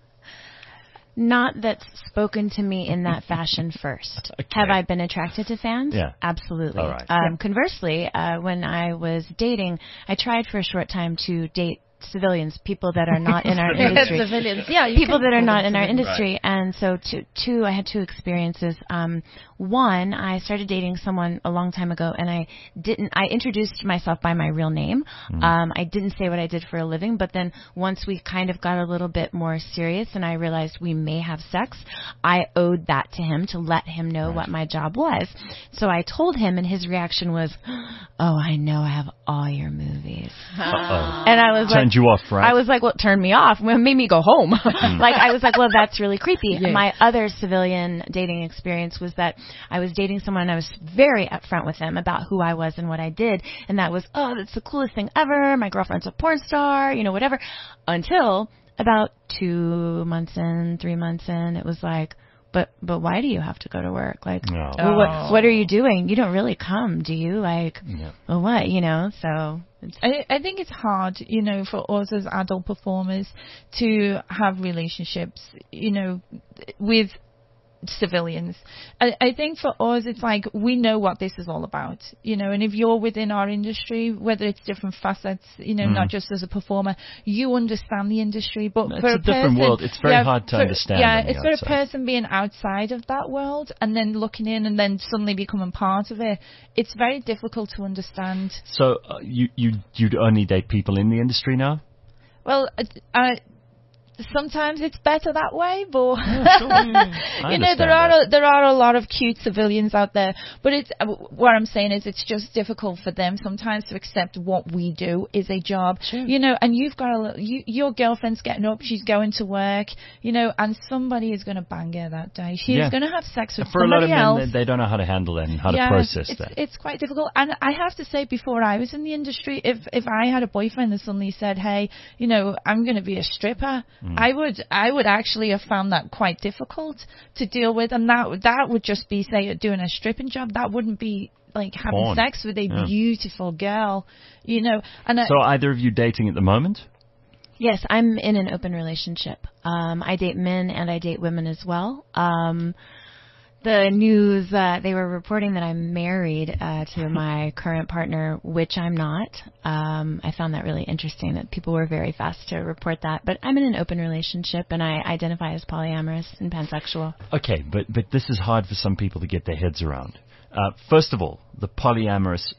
Not that's spoken to me in that fashion first. Okay. Have I been attracted to fans? Yeah. Absolutely. All right. Conversely, when I was dating, I tried for a short time to date civilians, people that are not in our industry. Civilians, people that are not in our industry. Right. And so I had two experiences. One, I started dating someone a long time ago, and I introduced myself by my real name. I didn't say what I did for a living, but then once we kind of got a little bit more serious and I realized we may have sex, I owed that to him to let him know what my job was. So I told him, and his reaction was, "Oh, I know, I have all your movies." And I was like, you off, right? I was like, well, it turned me off. Well, it made me go home. Like, I was like, well, that's really creepy. Yeah. My other civilian dating experience was that I was dating someone, and I was very upfront with them about who I was and what I did. And that was, oh, that's the coolest thing ever. My girlfriend's a porn star, you know, whatever. Until about 2 months in, 3 months in, it was like, but why do you have to go to work? Like, well, what are you doing? You don't really come, do you? Like, well, what, you know? So I think it's hard, you know, for us as adult performers to have relationships, you know, with civilians. I think for us, it's like we know what this is all about, you know, and if you're within our industry, whether it's different facets, you know, not just as a performer, you understand the industry, but it's for a different world. It's very hard to understand. Yeah, it's for a person being outside of that world and then looking in and then suddenly becoming part of it. It's very difficult to understand. So you'd only date people in the industry now? Well, sometimes it's better that way, but you know, there are a lot of cute civilians out there. But it's what I'm saying is it's just difficult for them sometimes to accept what we do is a job. Sure. You know, and you've got your girlfriend's getting up, she's going to work, you know, and somebody is going to bang her that day. She's going to have sex with somebody else. For a lot of men, they don't know how to handle that and how to process that. It's quite difficult. And I have to say, before I was in the industry, if I had a boyfriend that suddenly said, hey, you know, I'm going to be a stripper, I would actually have found that quite difficult to deal with, and that would just be, say, doing a stripping job. That wouldn't be like having sex with a beautiful girl, you know. And so, either of you dating at the moment? Yes, I'm in an open relationship. I date men and I date women as well. The news, they were reporting that I'm married to my current partner, which I'm not. I found that really interesting that people were very fast to report that. But I'm in an open relationship, and I identify as polyamorous and pansexual. Okay, but this is hard for some people to get their heads around. First of all, the polyamorous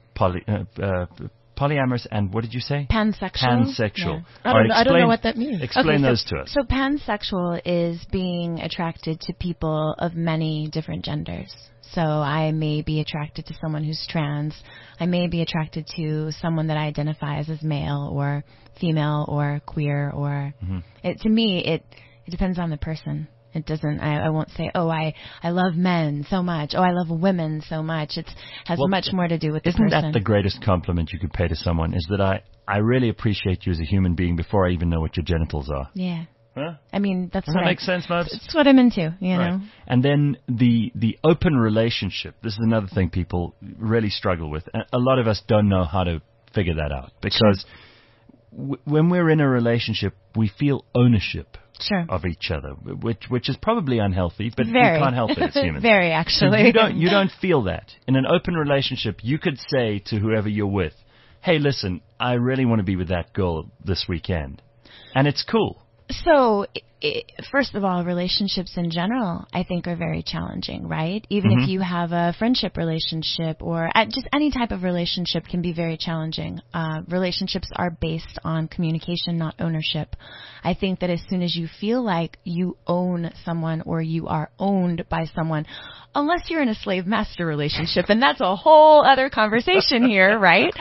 and what did you say? Pansexual. Yeah. I don't know what that means. Explain those to us. So pansexual is being attracted to people of many different genders. So I may be attracted to someone who's trans. I may be attracted to someone that identifies as male or female or queer. Or to me, it depends on the person. It doesn't, I won't say, oh, I love men so much. Oh, I love women so much. It has much more to do with the person. Isn't that the greatest compliment you could pay to someone, is that I really appreciate you as a human being before I even know what your genitals are? Yeah. Huh? I mean, Does that make sense, Mobs? It's what I'm into, you know. And then the open relationship. This is another thing people really struggle with. A lot of us don't know how to figure that out because when we're in a relationship, we feel ownership of each other, which is probably unhealthy, but we can't help it as humans. Very, actually. So you don't feel that. In an open relationship, you could say to whoever you're with, hey, listen, I really want to be with that girl this weekend. And it's cool. So, first of all, relationships in general, I think, are very challenging, right? Even if you have a friendship relationship or just any type of relationship can be very challenging. Relationships are based on communication, not ownership. I think that as soon as you feel like you own someone or you are owned by someone, unless you're in a slave-master relationship, and that's a whole other conversation here, right?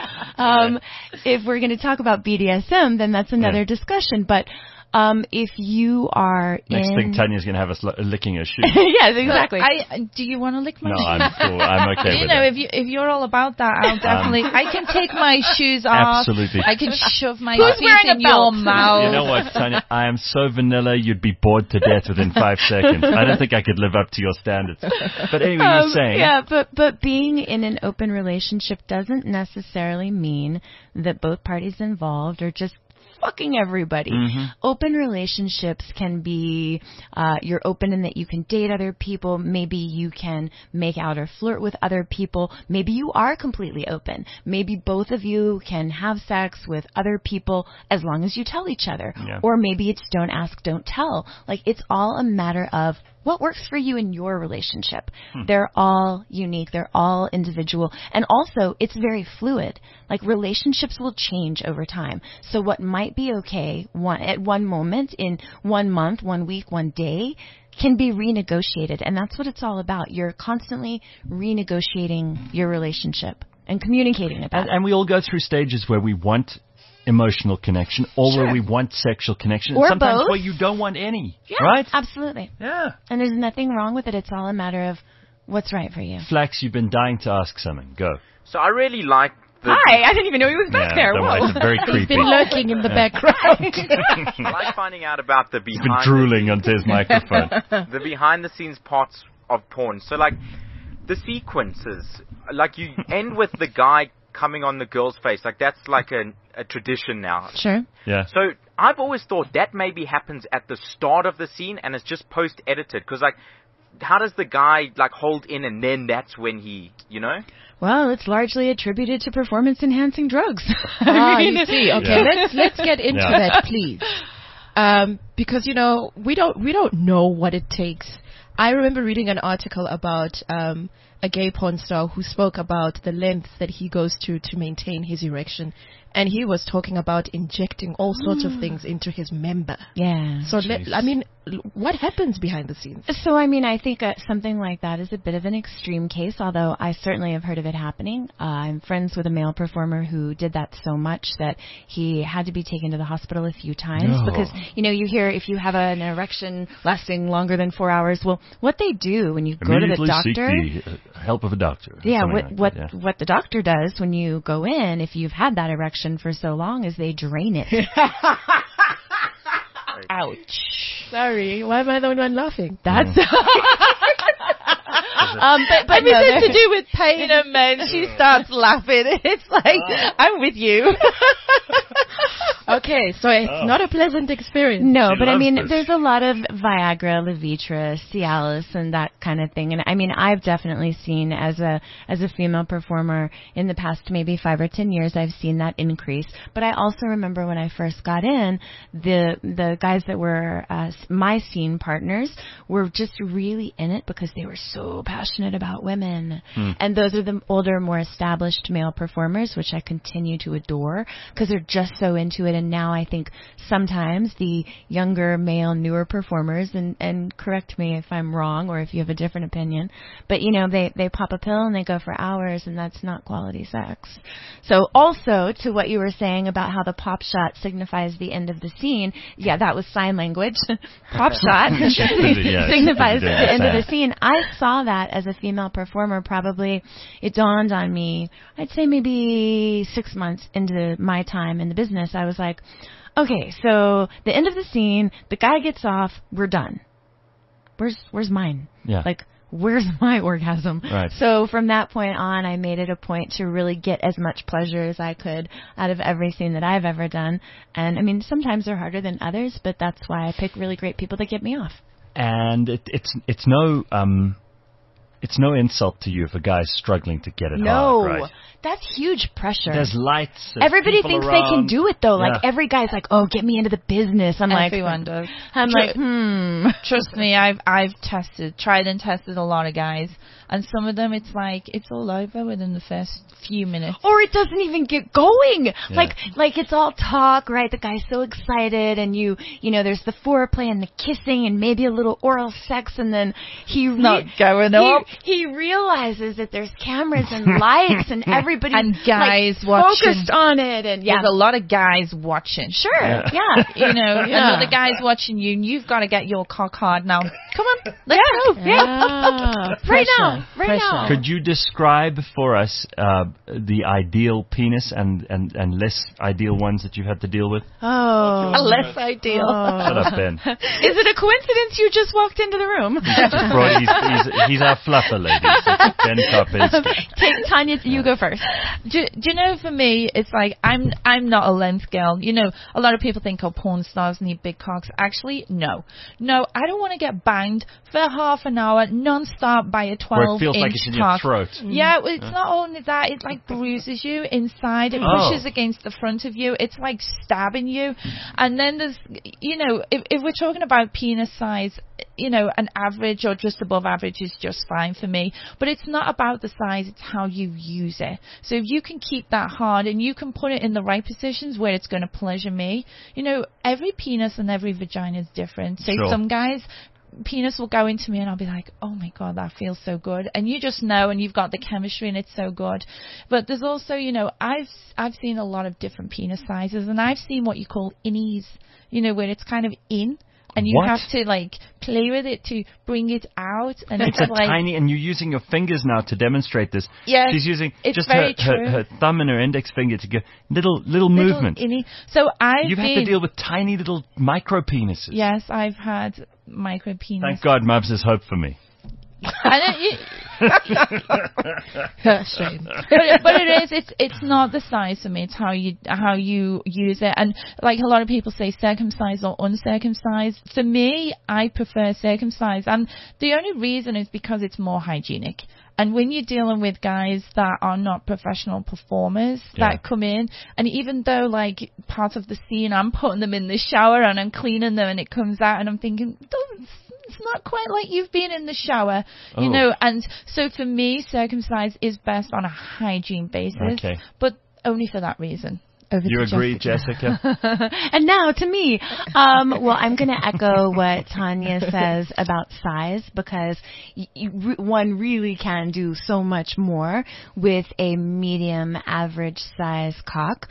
If we're going to talk about BDSM, then that's another discussion. But if you are Next thing, Tanya's going to have us licking her shoes. Yes, exactly. Do you want to lick my shoes? No, I'm cool. I'm okay with that. If you're all about that, I'll definitely. I can take my shoes off. Absolutely. I can shove my Who's feet wearing in a belt? your mouth. You know what, Tanya? I am so vanilla, you'd be bored to death within 5 seconds. I don't think I could live up to your standards. But anyway, you're saying. Yeah, but being in an open relationship doesn't necessarily mean that both parties involved are just fucking everybody. Open relationships can be, you're open in that you can date other people. Maybe you can make out or flirt with other people. Maybe you are completely open. Maybe both of you can have sex with other people as long as you tell each other. Yeah. Or maybe it's don't ask, don't tell. Like, it's all a matter of what works for you in your relationship. They're all unique. They're all individual. And also, it's very fluid. Like, relationships will change over time. So what might be okay at one moment, in 1 month, 1 week, 1 day, can be renegotiated. And that's what it's all about. You're constantly renegotiating your relationship and communicating about it. And we all go through stages where we want emotional connection or where we want sexual connection. Or and sometimes both. where you don't want any. Yeah, right? Absolutely. Yeah. And there's nothing wrong with it. It's all a matter of what's right for you. Flax, you've been dying to ask something. Go. So I really like the... Hi, I didn't even know he was back there. Don't worry, Whoa. it's very creepy. He's been lurking in the background. I like finding out about the He's been drooling onto his microphone. the behind-the-scenes parts of porn. So, like, the sequences, like, you end with the guy coming on the girl's face. Like, that's like a tradition now. Sure. Yeah. So I've always thought that maybe happens at the start of the scene and it's just post-edited. Because, like, how does the guy, like, hold in and then that's when he, you know? Well, it's largely attributed to performance-enhancing drugs. You see. Okay, let's get into that, please. Because, you know, we don't know what it takes. I remember reading an article about a gay porn star who spoke about the lengths that he goes to maintain his erection. And he was talking about injecting all sorts of things into his member. Yeah. So, what happens behind the scenes? So, I mean, I think something like that is a bit of an extreme case, although I certainly have heard of it happening. I'm friends with a male performer who did that so much that he had to be taken to the hospital a few times because, you know, you hear if you have an erection lasting longer than 4 hours, well, what they do when you go to the doctor... Seek the help of a doctor. Yeah, what the doctor does when you go in, if you've had that erection for so long, is they drain it. Ouch. Sorry, why am I the only one laughing? That's... But everything to do with pain and men, she starts laughing. It's like, I'm with you. Okay, so it's not a pleasant experience. No, but I mean, this. there's a lot of Viagra, Levitra, Cialis, and that kind of thing. And I mean, I've definitely seen as a female performer in the past maybe 5 or 10 years, I've seen that increase. But I also remember when I first got in, the guys that were my scene partners were just really in it because they were so passionate about women. And those are the older, more established male performers, which I continue to adore because they're just so into it. And now I think sometimes the younger male, newer performers, and correct me if I'm wrong or if you have a different opinion, but you know, they pop a pill and they go for hours and that's not quality sex. So also to what you were saying about how the pop shot signifies the end of the scene, yeah, that was sign language. Pop shot signifies the end of the scene. I saw that as a female performer probably, it dawned on me, I'd say maybe 6 months into my time in the business, I was like, okay, so the end of the scene, the guy gets off, we're done. Where's mine? Yeah. Like, where's my orgasm? Right. So from that point on, I made it a point to really get as much pleasure as I could out of every scene that I've ever done. And I mean, sometimes they're harder than others, but that's why I pick really great people that get me off. And it's no insult to you if a guy's struggling to get it hard, right? That's huge pressure. There's lights. Everybody thinks around. They can do it, though. Yeah. Like, every guy's like, oh, get me into the business. Everyone does. I'm like, Trust me, I've tried and tested a lot of guys. And some of them, it's like, it's all over within the first few minutes. Or it doesn't even get going. Yeah. Like it's all talk, right? The guy's so excited, and you know, there's the foreplay and the kissing and maybe a little oral sex, and then not going up. He realizes that there's cameras and lights and everybody and guys watching, focused on it, and there's a lot of guys watching. Sure, yeah. You know, another guy's watching you, and you've got to get your cock hard now. Come on, let's go. Yeah. Right now. Could you describe for us the ideal penis and less ideal ones that you've had to deal with? Oh, less ideal. Oh. Shut up, Ben. Is it a coincidence you just walked into the room? He's our fluffer, ladies. It's Ben Karpinski. Tanya, you go first. Do you know, for me, it's like I'm not a length girl. You know, a lot of people think, oh, porn stars need big cocks. Actually, no, I don't want to get banged for half an hour non-stop by a 12-inch Where it feels like it's in your throat. Yeah, it's not only that, it like bruises you inside. It pushes against the front of you. It's like stabbing you. And then there's, you know, if we're talking about penis size, you know, an average or just above average is just fine for me. But it's not about the size, it's how you use it. So if you can keep that hard and you can put it in the right positions where it's going to pleasure me, you know, every penis and every vagina is different. So some guys, penis will go into me and I'll be like, oh my God, that feels so good. And you just know, and you've got the chemistry and it's so good. But there's also, you know, I've seen a lot of different penis sizes, and I've seen what you call innies, you know, where it's kind of in. And you have to, like, play with it to bring it out. And it's like tiny, and you're using your fingers now to demonstrate this. Yeah, she's using just her thumb and her index finger to get little movement. So You've had to deal with tiny little micro penises. Yes, I've had micro penises. Thank God Mubs has hope for me. Shame. But it's not the size for me, it's how you use it. And like a lot of people say, circumcised or uncircumcised. For me, I prefer circumcised, and the only reason is because it's more hygienic. And when you're dealing with guys that are not professional performers that come in, and even though like part of the scene I'm putting them in the shower and I'm cleaning them and it comes out and I'm thinking, it's not quite like you've been in the shower, you know. And so for me, circumcised is best on a hygiene basis, but only for that reason. You agree, Jessica? And now to me. Well, I'm going to echo what Tanya says about size, because one really can do so much more with a medium average size cock.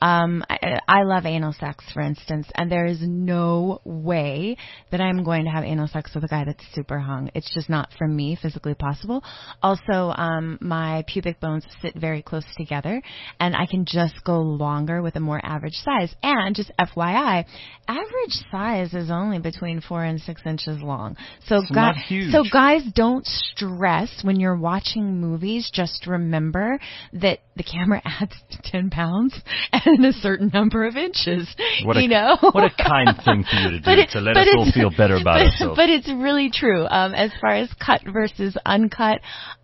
I love anal sex, for instance, and there is no way that I'm going to have anal sex with a guy that's super hung. It's just not, for me, physically possible. Also, my pubic bones sit very close together, and I can just go longer with a more average size. And just FYI, average size is only between 4 and 6 inches long. So not huge. So guys, don't stress when you're watching movies. Just remember that the camera adds 10 pounds and a certain number of inches. What a kind thing for you to do, to let us all feel better about ourselves. But it's really true. As far as cut versus uncut,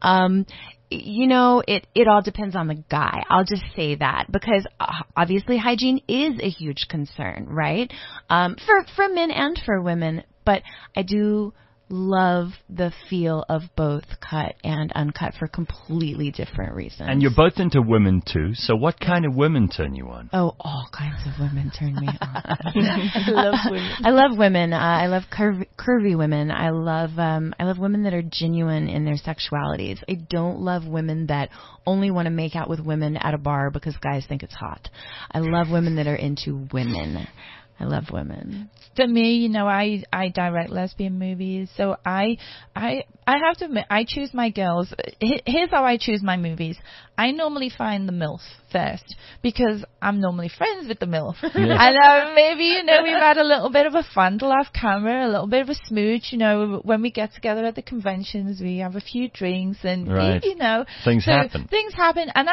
you know, it all depends on the guy. I'll just say that, because obviously hygiene is a huge concern, right? For men and for women. But I do love the feel of both cut and uncut for completely different reasons. And you're both into women too, so what kind of women turn you on? Oh, all kinds of women turn me on. I love women. I love curvy women. I love women that are genuine in their sexualities. I don't love women that only want to make out with women at a bar because guys think it's hot. I love women that are into women. I love women. For me, I direct lesbian movies, so I have to admit, I choose my girls. Here's how I choose my movies. I normally find the MILF first, because I'm normally friends with the MILF. Yeah. And maybe, we've had a little bit of a fondle off camera, a little bit of a smooch. When we get together at the conventions, we have a few drinks, and, Things happen. Things happen, and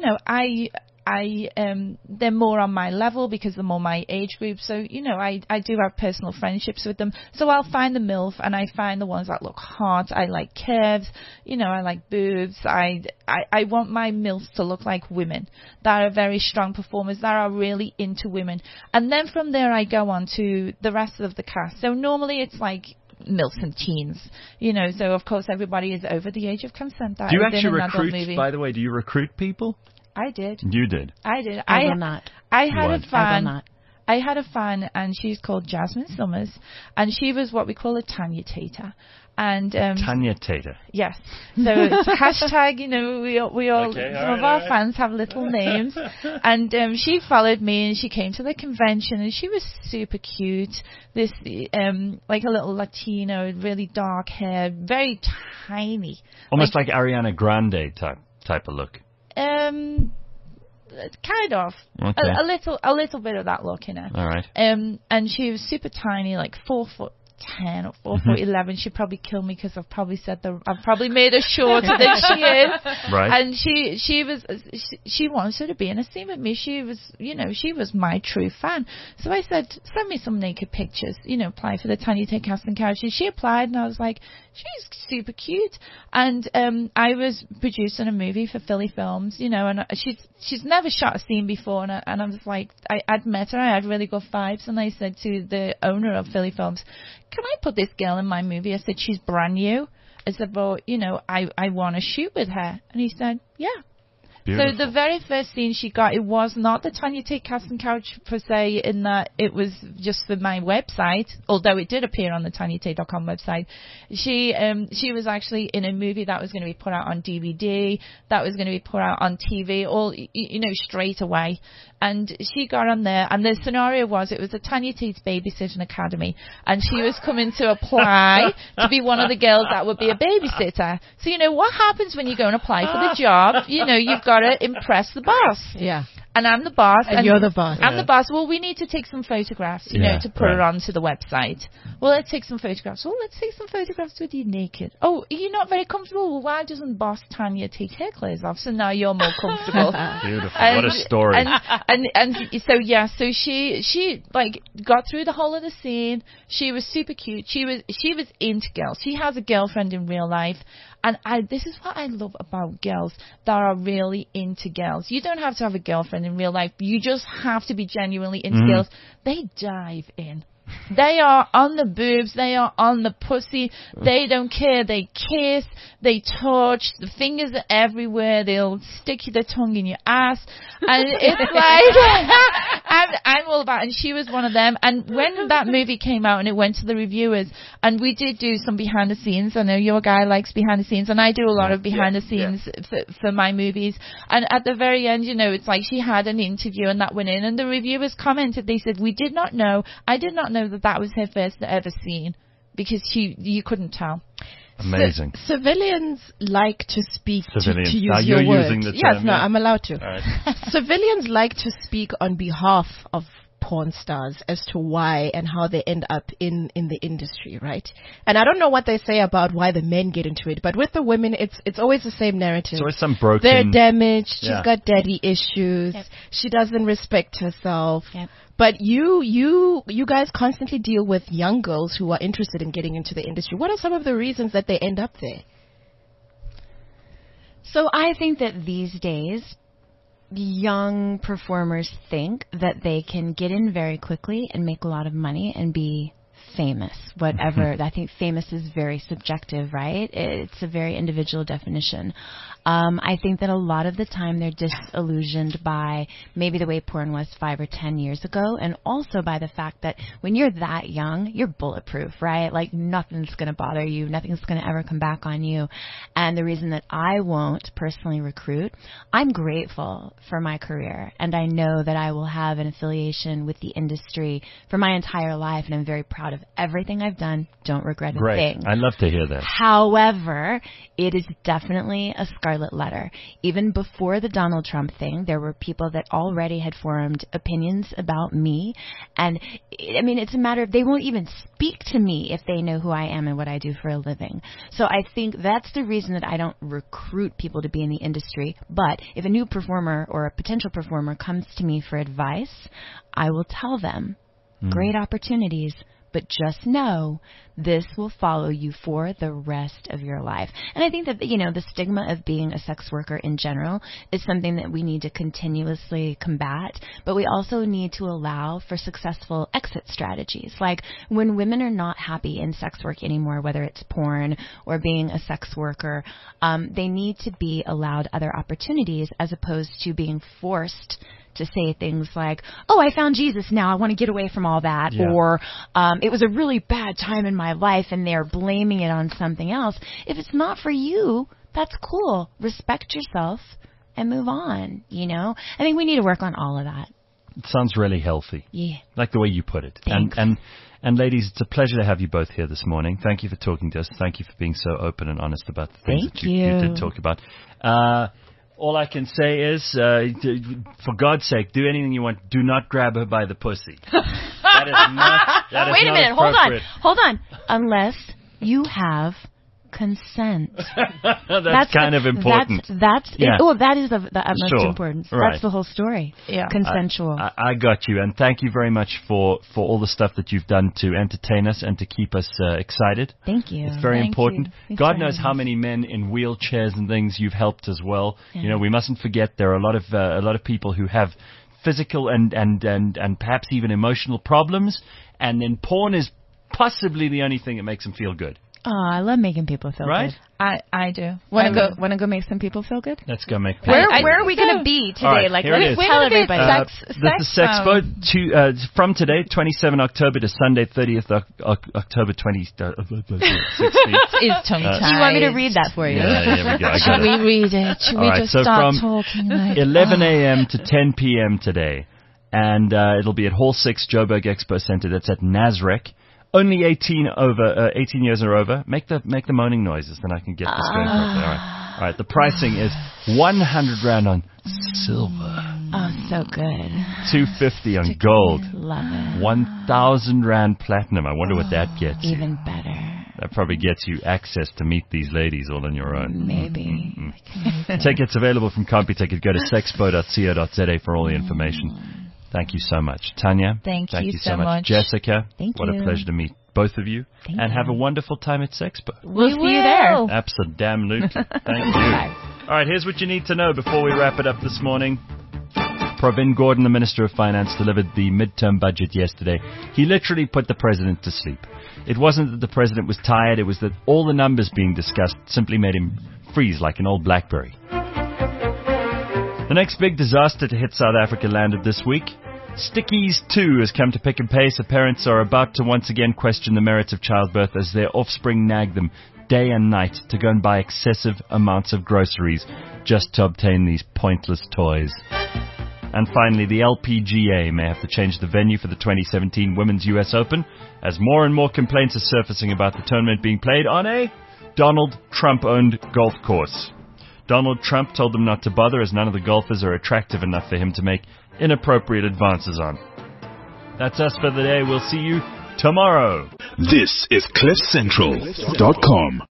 they're more on my level because they're more my age group. So, I do have personal friendships with them. So I'll find the MILF, and I find the ones that look hot. I like curves. I like boobs. I want my MILFs to look like women that are very strong performers, that are really into women. And then from there, I go on to the rest of the cast. So normally it's like MILFs and teens, so of course everybody is over the age of consent. Do you actually recruit, by the way, do you recruit people? I did. You did? I did. I will not. I had a fan. I will not. I had a fan, and she's called Jasmine Summers, and she was what we call a Tanya Tater. And Tanya Tater. Yes. So it's hashtag, we all okay, some of our fans have little names. And she followed me, and she came to the convention, and she was super cute. This like a little Latino, really dark hair, very tiny. Almost like Ariana Grande type of look. Kind of. Okay. A little bit of that look in her. All right. And she was super tiny, like 4'10" or 4'11". She'd probably kill me because I've probably made her shorter than she is. Right. And she wanted to be in a scene with me. She was my true fan. So I said, send me some naked pictures. Apply for the Tanya Tate casting couch. And she applied, and I was like, she's super cute. And I was producing a movie for Philly Films, and she's never shot a scene before, and I was like, I'd met her, I had really good vibes, and I said to the owner of Philly Films, can I put this girl in my movie? I said, she's brand new. I said, well, I want to shoot with her. And he said, yeah. Beautiful. So the very first scene she got, it was not the Tanya Tate casting couch per se, in that it was just for my website, although it did appear on the TanyaTate.com website. She was actually in a movie that was going to be put out on DVD, that was going to be put out on TV, all straight away. And she got on there, and the scenario was, it was a Tanya Tate's Babysitting Academy, and she was coming to apply to be one of the girls that would be a babysitter. So what happens when you go and apply for the job? You've got to impress the boss. Yeah. And I'm the boss. And you're the boss. I'm the boss. Well, we need to take some photographs, to put it onto the website. Well, let's take some photographs. Well, let's take some photographs with you naked. Oh, you're not very comfortable? Well, why doesn't boss Tanya take her clothes off? So now you're more comfortable. Beautiful. What a story. And so she like got through the whole of the scene. She was super cute. She was into girls. She has a girlfriend in real life. And this is what I love about girls that are really into girls. You don't have to have a girlfriend in real life. You just have to be genuinely into girls. They dive in. They are on the boobs. They are on the pussy. They don't care. They kiss. They touch. The fingers are everywhere. They'll stick their tongue in your ass. And it's like, I'm all about it. And she was one of them. And when that movie came out and it went to the reviewers, and we did do some behind the scenes. I know your guy likes behind the scenes, and I do a lot of behind the scenes for my movies. And at the very end, it's like she had an interview and that went in, and the reviewers commented. They said, I did not know that was her first ever scene, because you couldn't tell. Amazing. Civilians like to speak, to use you're your word. Using the term, yes, no, I'm allowed to. All right. Civilians like to speak on behalf of porn stars as to why and how they end up in the industry, right? And I don't know what they say about why the men get into it, but with the women, it's always the same narrative. It's always some broken... They're damaged. She's got daddy issues. Yep. She doesn't respect herself. Yep. But you guys constantly deal with young girls who are interested in getting into the industry. What are some of the reasons that they end up there? So I think that these days, young performers think that they can get in very quickly and make a lot of money and be famous, whatever. I think famous is very subjective, right? It's a very individual definition. I think that a lot of the time they're disillusioned by maybe the way porn was 5 or 10 years ago, and also by the fact that when you're that young, you're bulletproof, right? Like nothing's going to bother you, nothing's going to ever come back on you. And the reason that I won't personally recruit, I'm grateful for my career, and I know that I will have an affiliation with the industry for my entire life, and I'm very proud of everything I've done. Don't regret a thing. I'd love to hear that. However, it is definitely a scarlet letter. Even before the Donald Trump thing, there were people that already had formed opinions about me. And, I mean, it's a matter of they won't even speak to me if they know who I am and what I do for a living. So I think that's the reason that I don't recruit people to be in the industry. But if a new performer or a potential performer comes to me for advice, I will tell them, great opportunities, but just know this will follow you for the rest of your life. And I think that, the stigma of being a sex worker in general is something that we need to continuously combat, but we also need to allow for successful exit strategies. Like when women are not happy in sex work anymore, whether it's porn or being a sex worker, they need to be allowed other opportunities as opposed to being forced to say things like, oh, I found Jesus now, I want to get away from all that, or it was a really bad time in my life, and they're blaming it on something else. If it's not for you, that's cool. Respect yourself and move on, I think we need to work on all of that. It sounds really healthy. Yeah. Like the way you put it. Thanks. And ladies, it's a pleasure to have you both here this morning. Thank you for talking to us. Thank you for being so open and honest about the things that you did talk about. All I can say is, for God's sake, do anything you want. Do not grab her by the pussy. That is not. Wait a minute. Hold on. Unless you have consent. That's kind of important. That is the utmost importance. Right. That's the whole story. Yeah. Consensual. I got you, and thank you very much for all the stuff that you've done to entertain us and to keep us excited. Thank you. It's very important. Thanks God knows how many men in wheelchairs and things you've helped as well. Yeah. We mustn't forget there are a lot of people who have physical and perhaps even emotional problems, and then porn is possibly the only thing that makes them feel good. Oh, I love making people feel good. I do. Want to go make some people feel good? Let's go make people Where are we going to be today? Right, like, let's tell everybody. The Sexpo from today, 27 October to Sunday, 30th October 16th. Is tongue tied. Do you want me to read that for you? Yeah, here we go. Should we read it? Should we just start talking? Like, 11 a.m. to 10 p.m. today. And it'll be at Hall 6, Joburg Expo Center. That's at Nasrec. Only 18 years or over. Make the moaning noises, then I can get this going properly. All right. The pricing is 100 Rand on silver. Oh, so good. 250 on gold. Love it. 1,000 Rand platinum. I wonder what that gets you. Even better. That probably gets you access to meet these ladies all on your own. Maybe. Tickets available from CompuTicket. Go to sexpo.co.za for all the information. Thank you so much. Tanya, thank you so much. Jessica, thank what you. A pleasure to meet both of you. Thank and you. Have a wonderful time at Sexpo. We'll see you there. Absolutely. Thank you. All right, here's what you need to know before we wrap it up this morning. Pravin Gordhan, the Minister of Finance, delivered the midterm budget yesterday. He literally put the president to sleep. It wasn't that the president was tired, it was that all the numbers being discussed simply made him freeze like an old BlackBerry. The next big disaster to hit South Africa landed this week. Stickies 2 has come to Pick n Pay, so parents are about to once again question the merits of childbirth as their offspring nag them day and night to go and buy excessive amounts of groceries just to obtain these pointless toys. And finally, the LPGA may have to change the venue for the 2017 Women's US Open as more and more complaints are surfacing about the tournament being played on a Donald Trump-owned golf course. Donald Trump told them not to bother as none of the golfers are attractive enough for him to make inappropriate advances on. That's us for the day. We'll see you tomorrow. This is CliffCentral.com.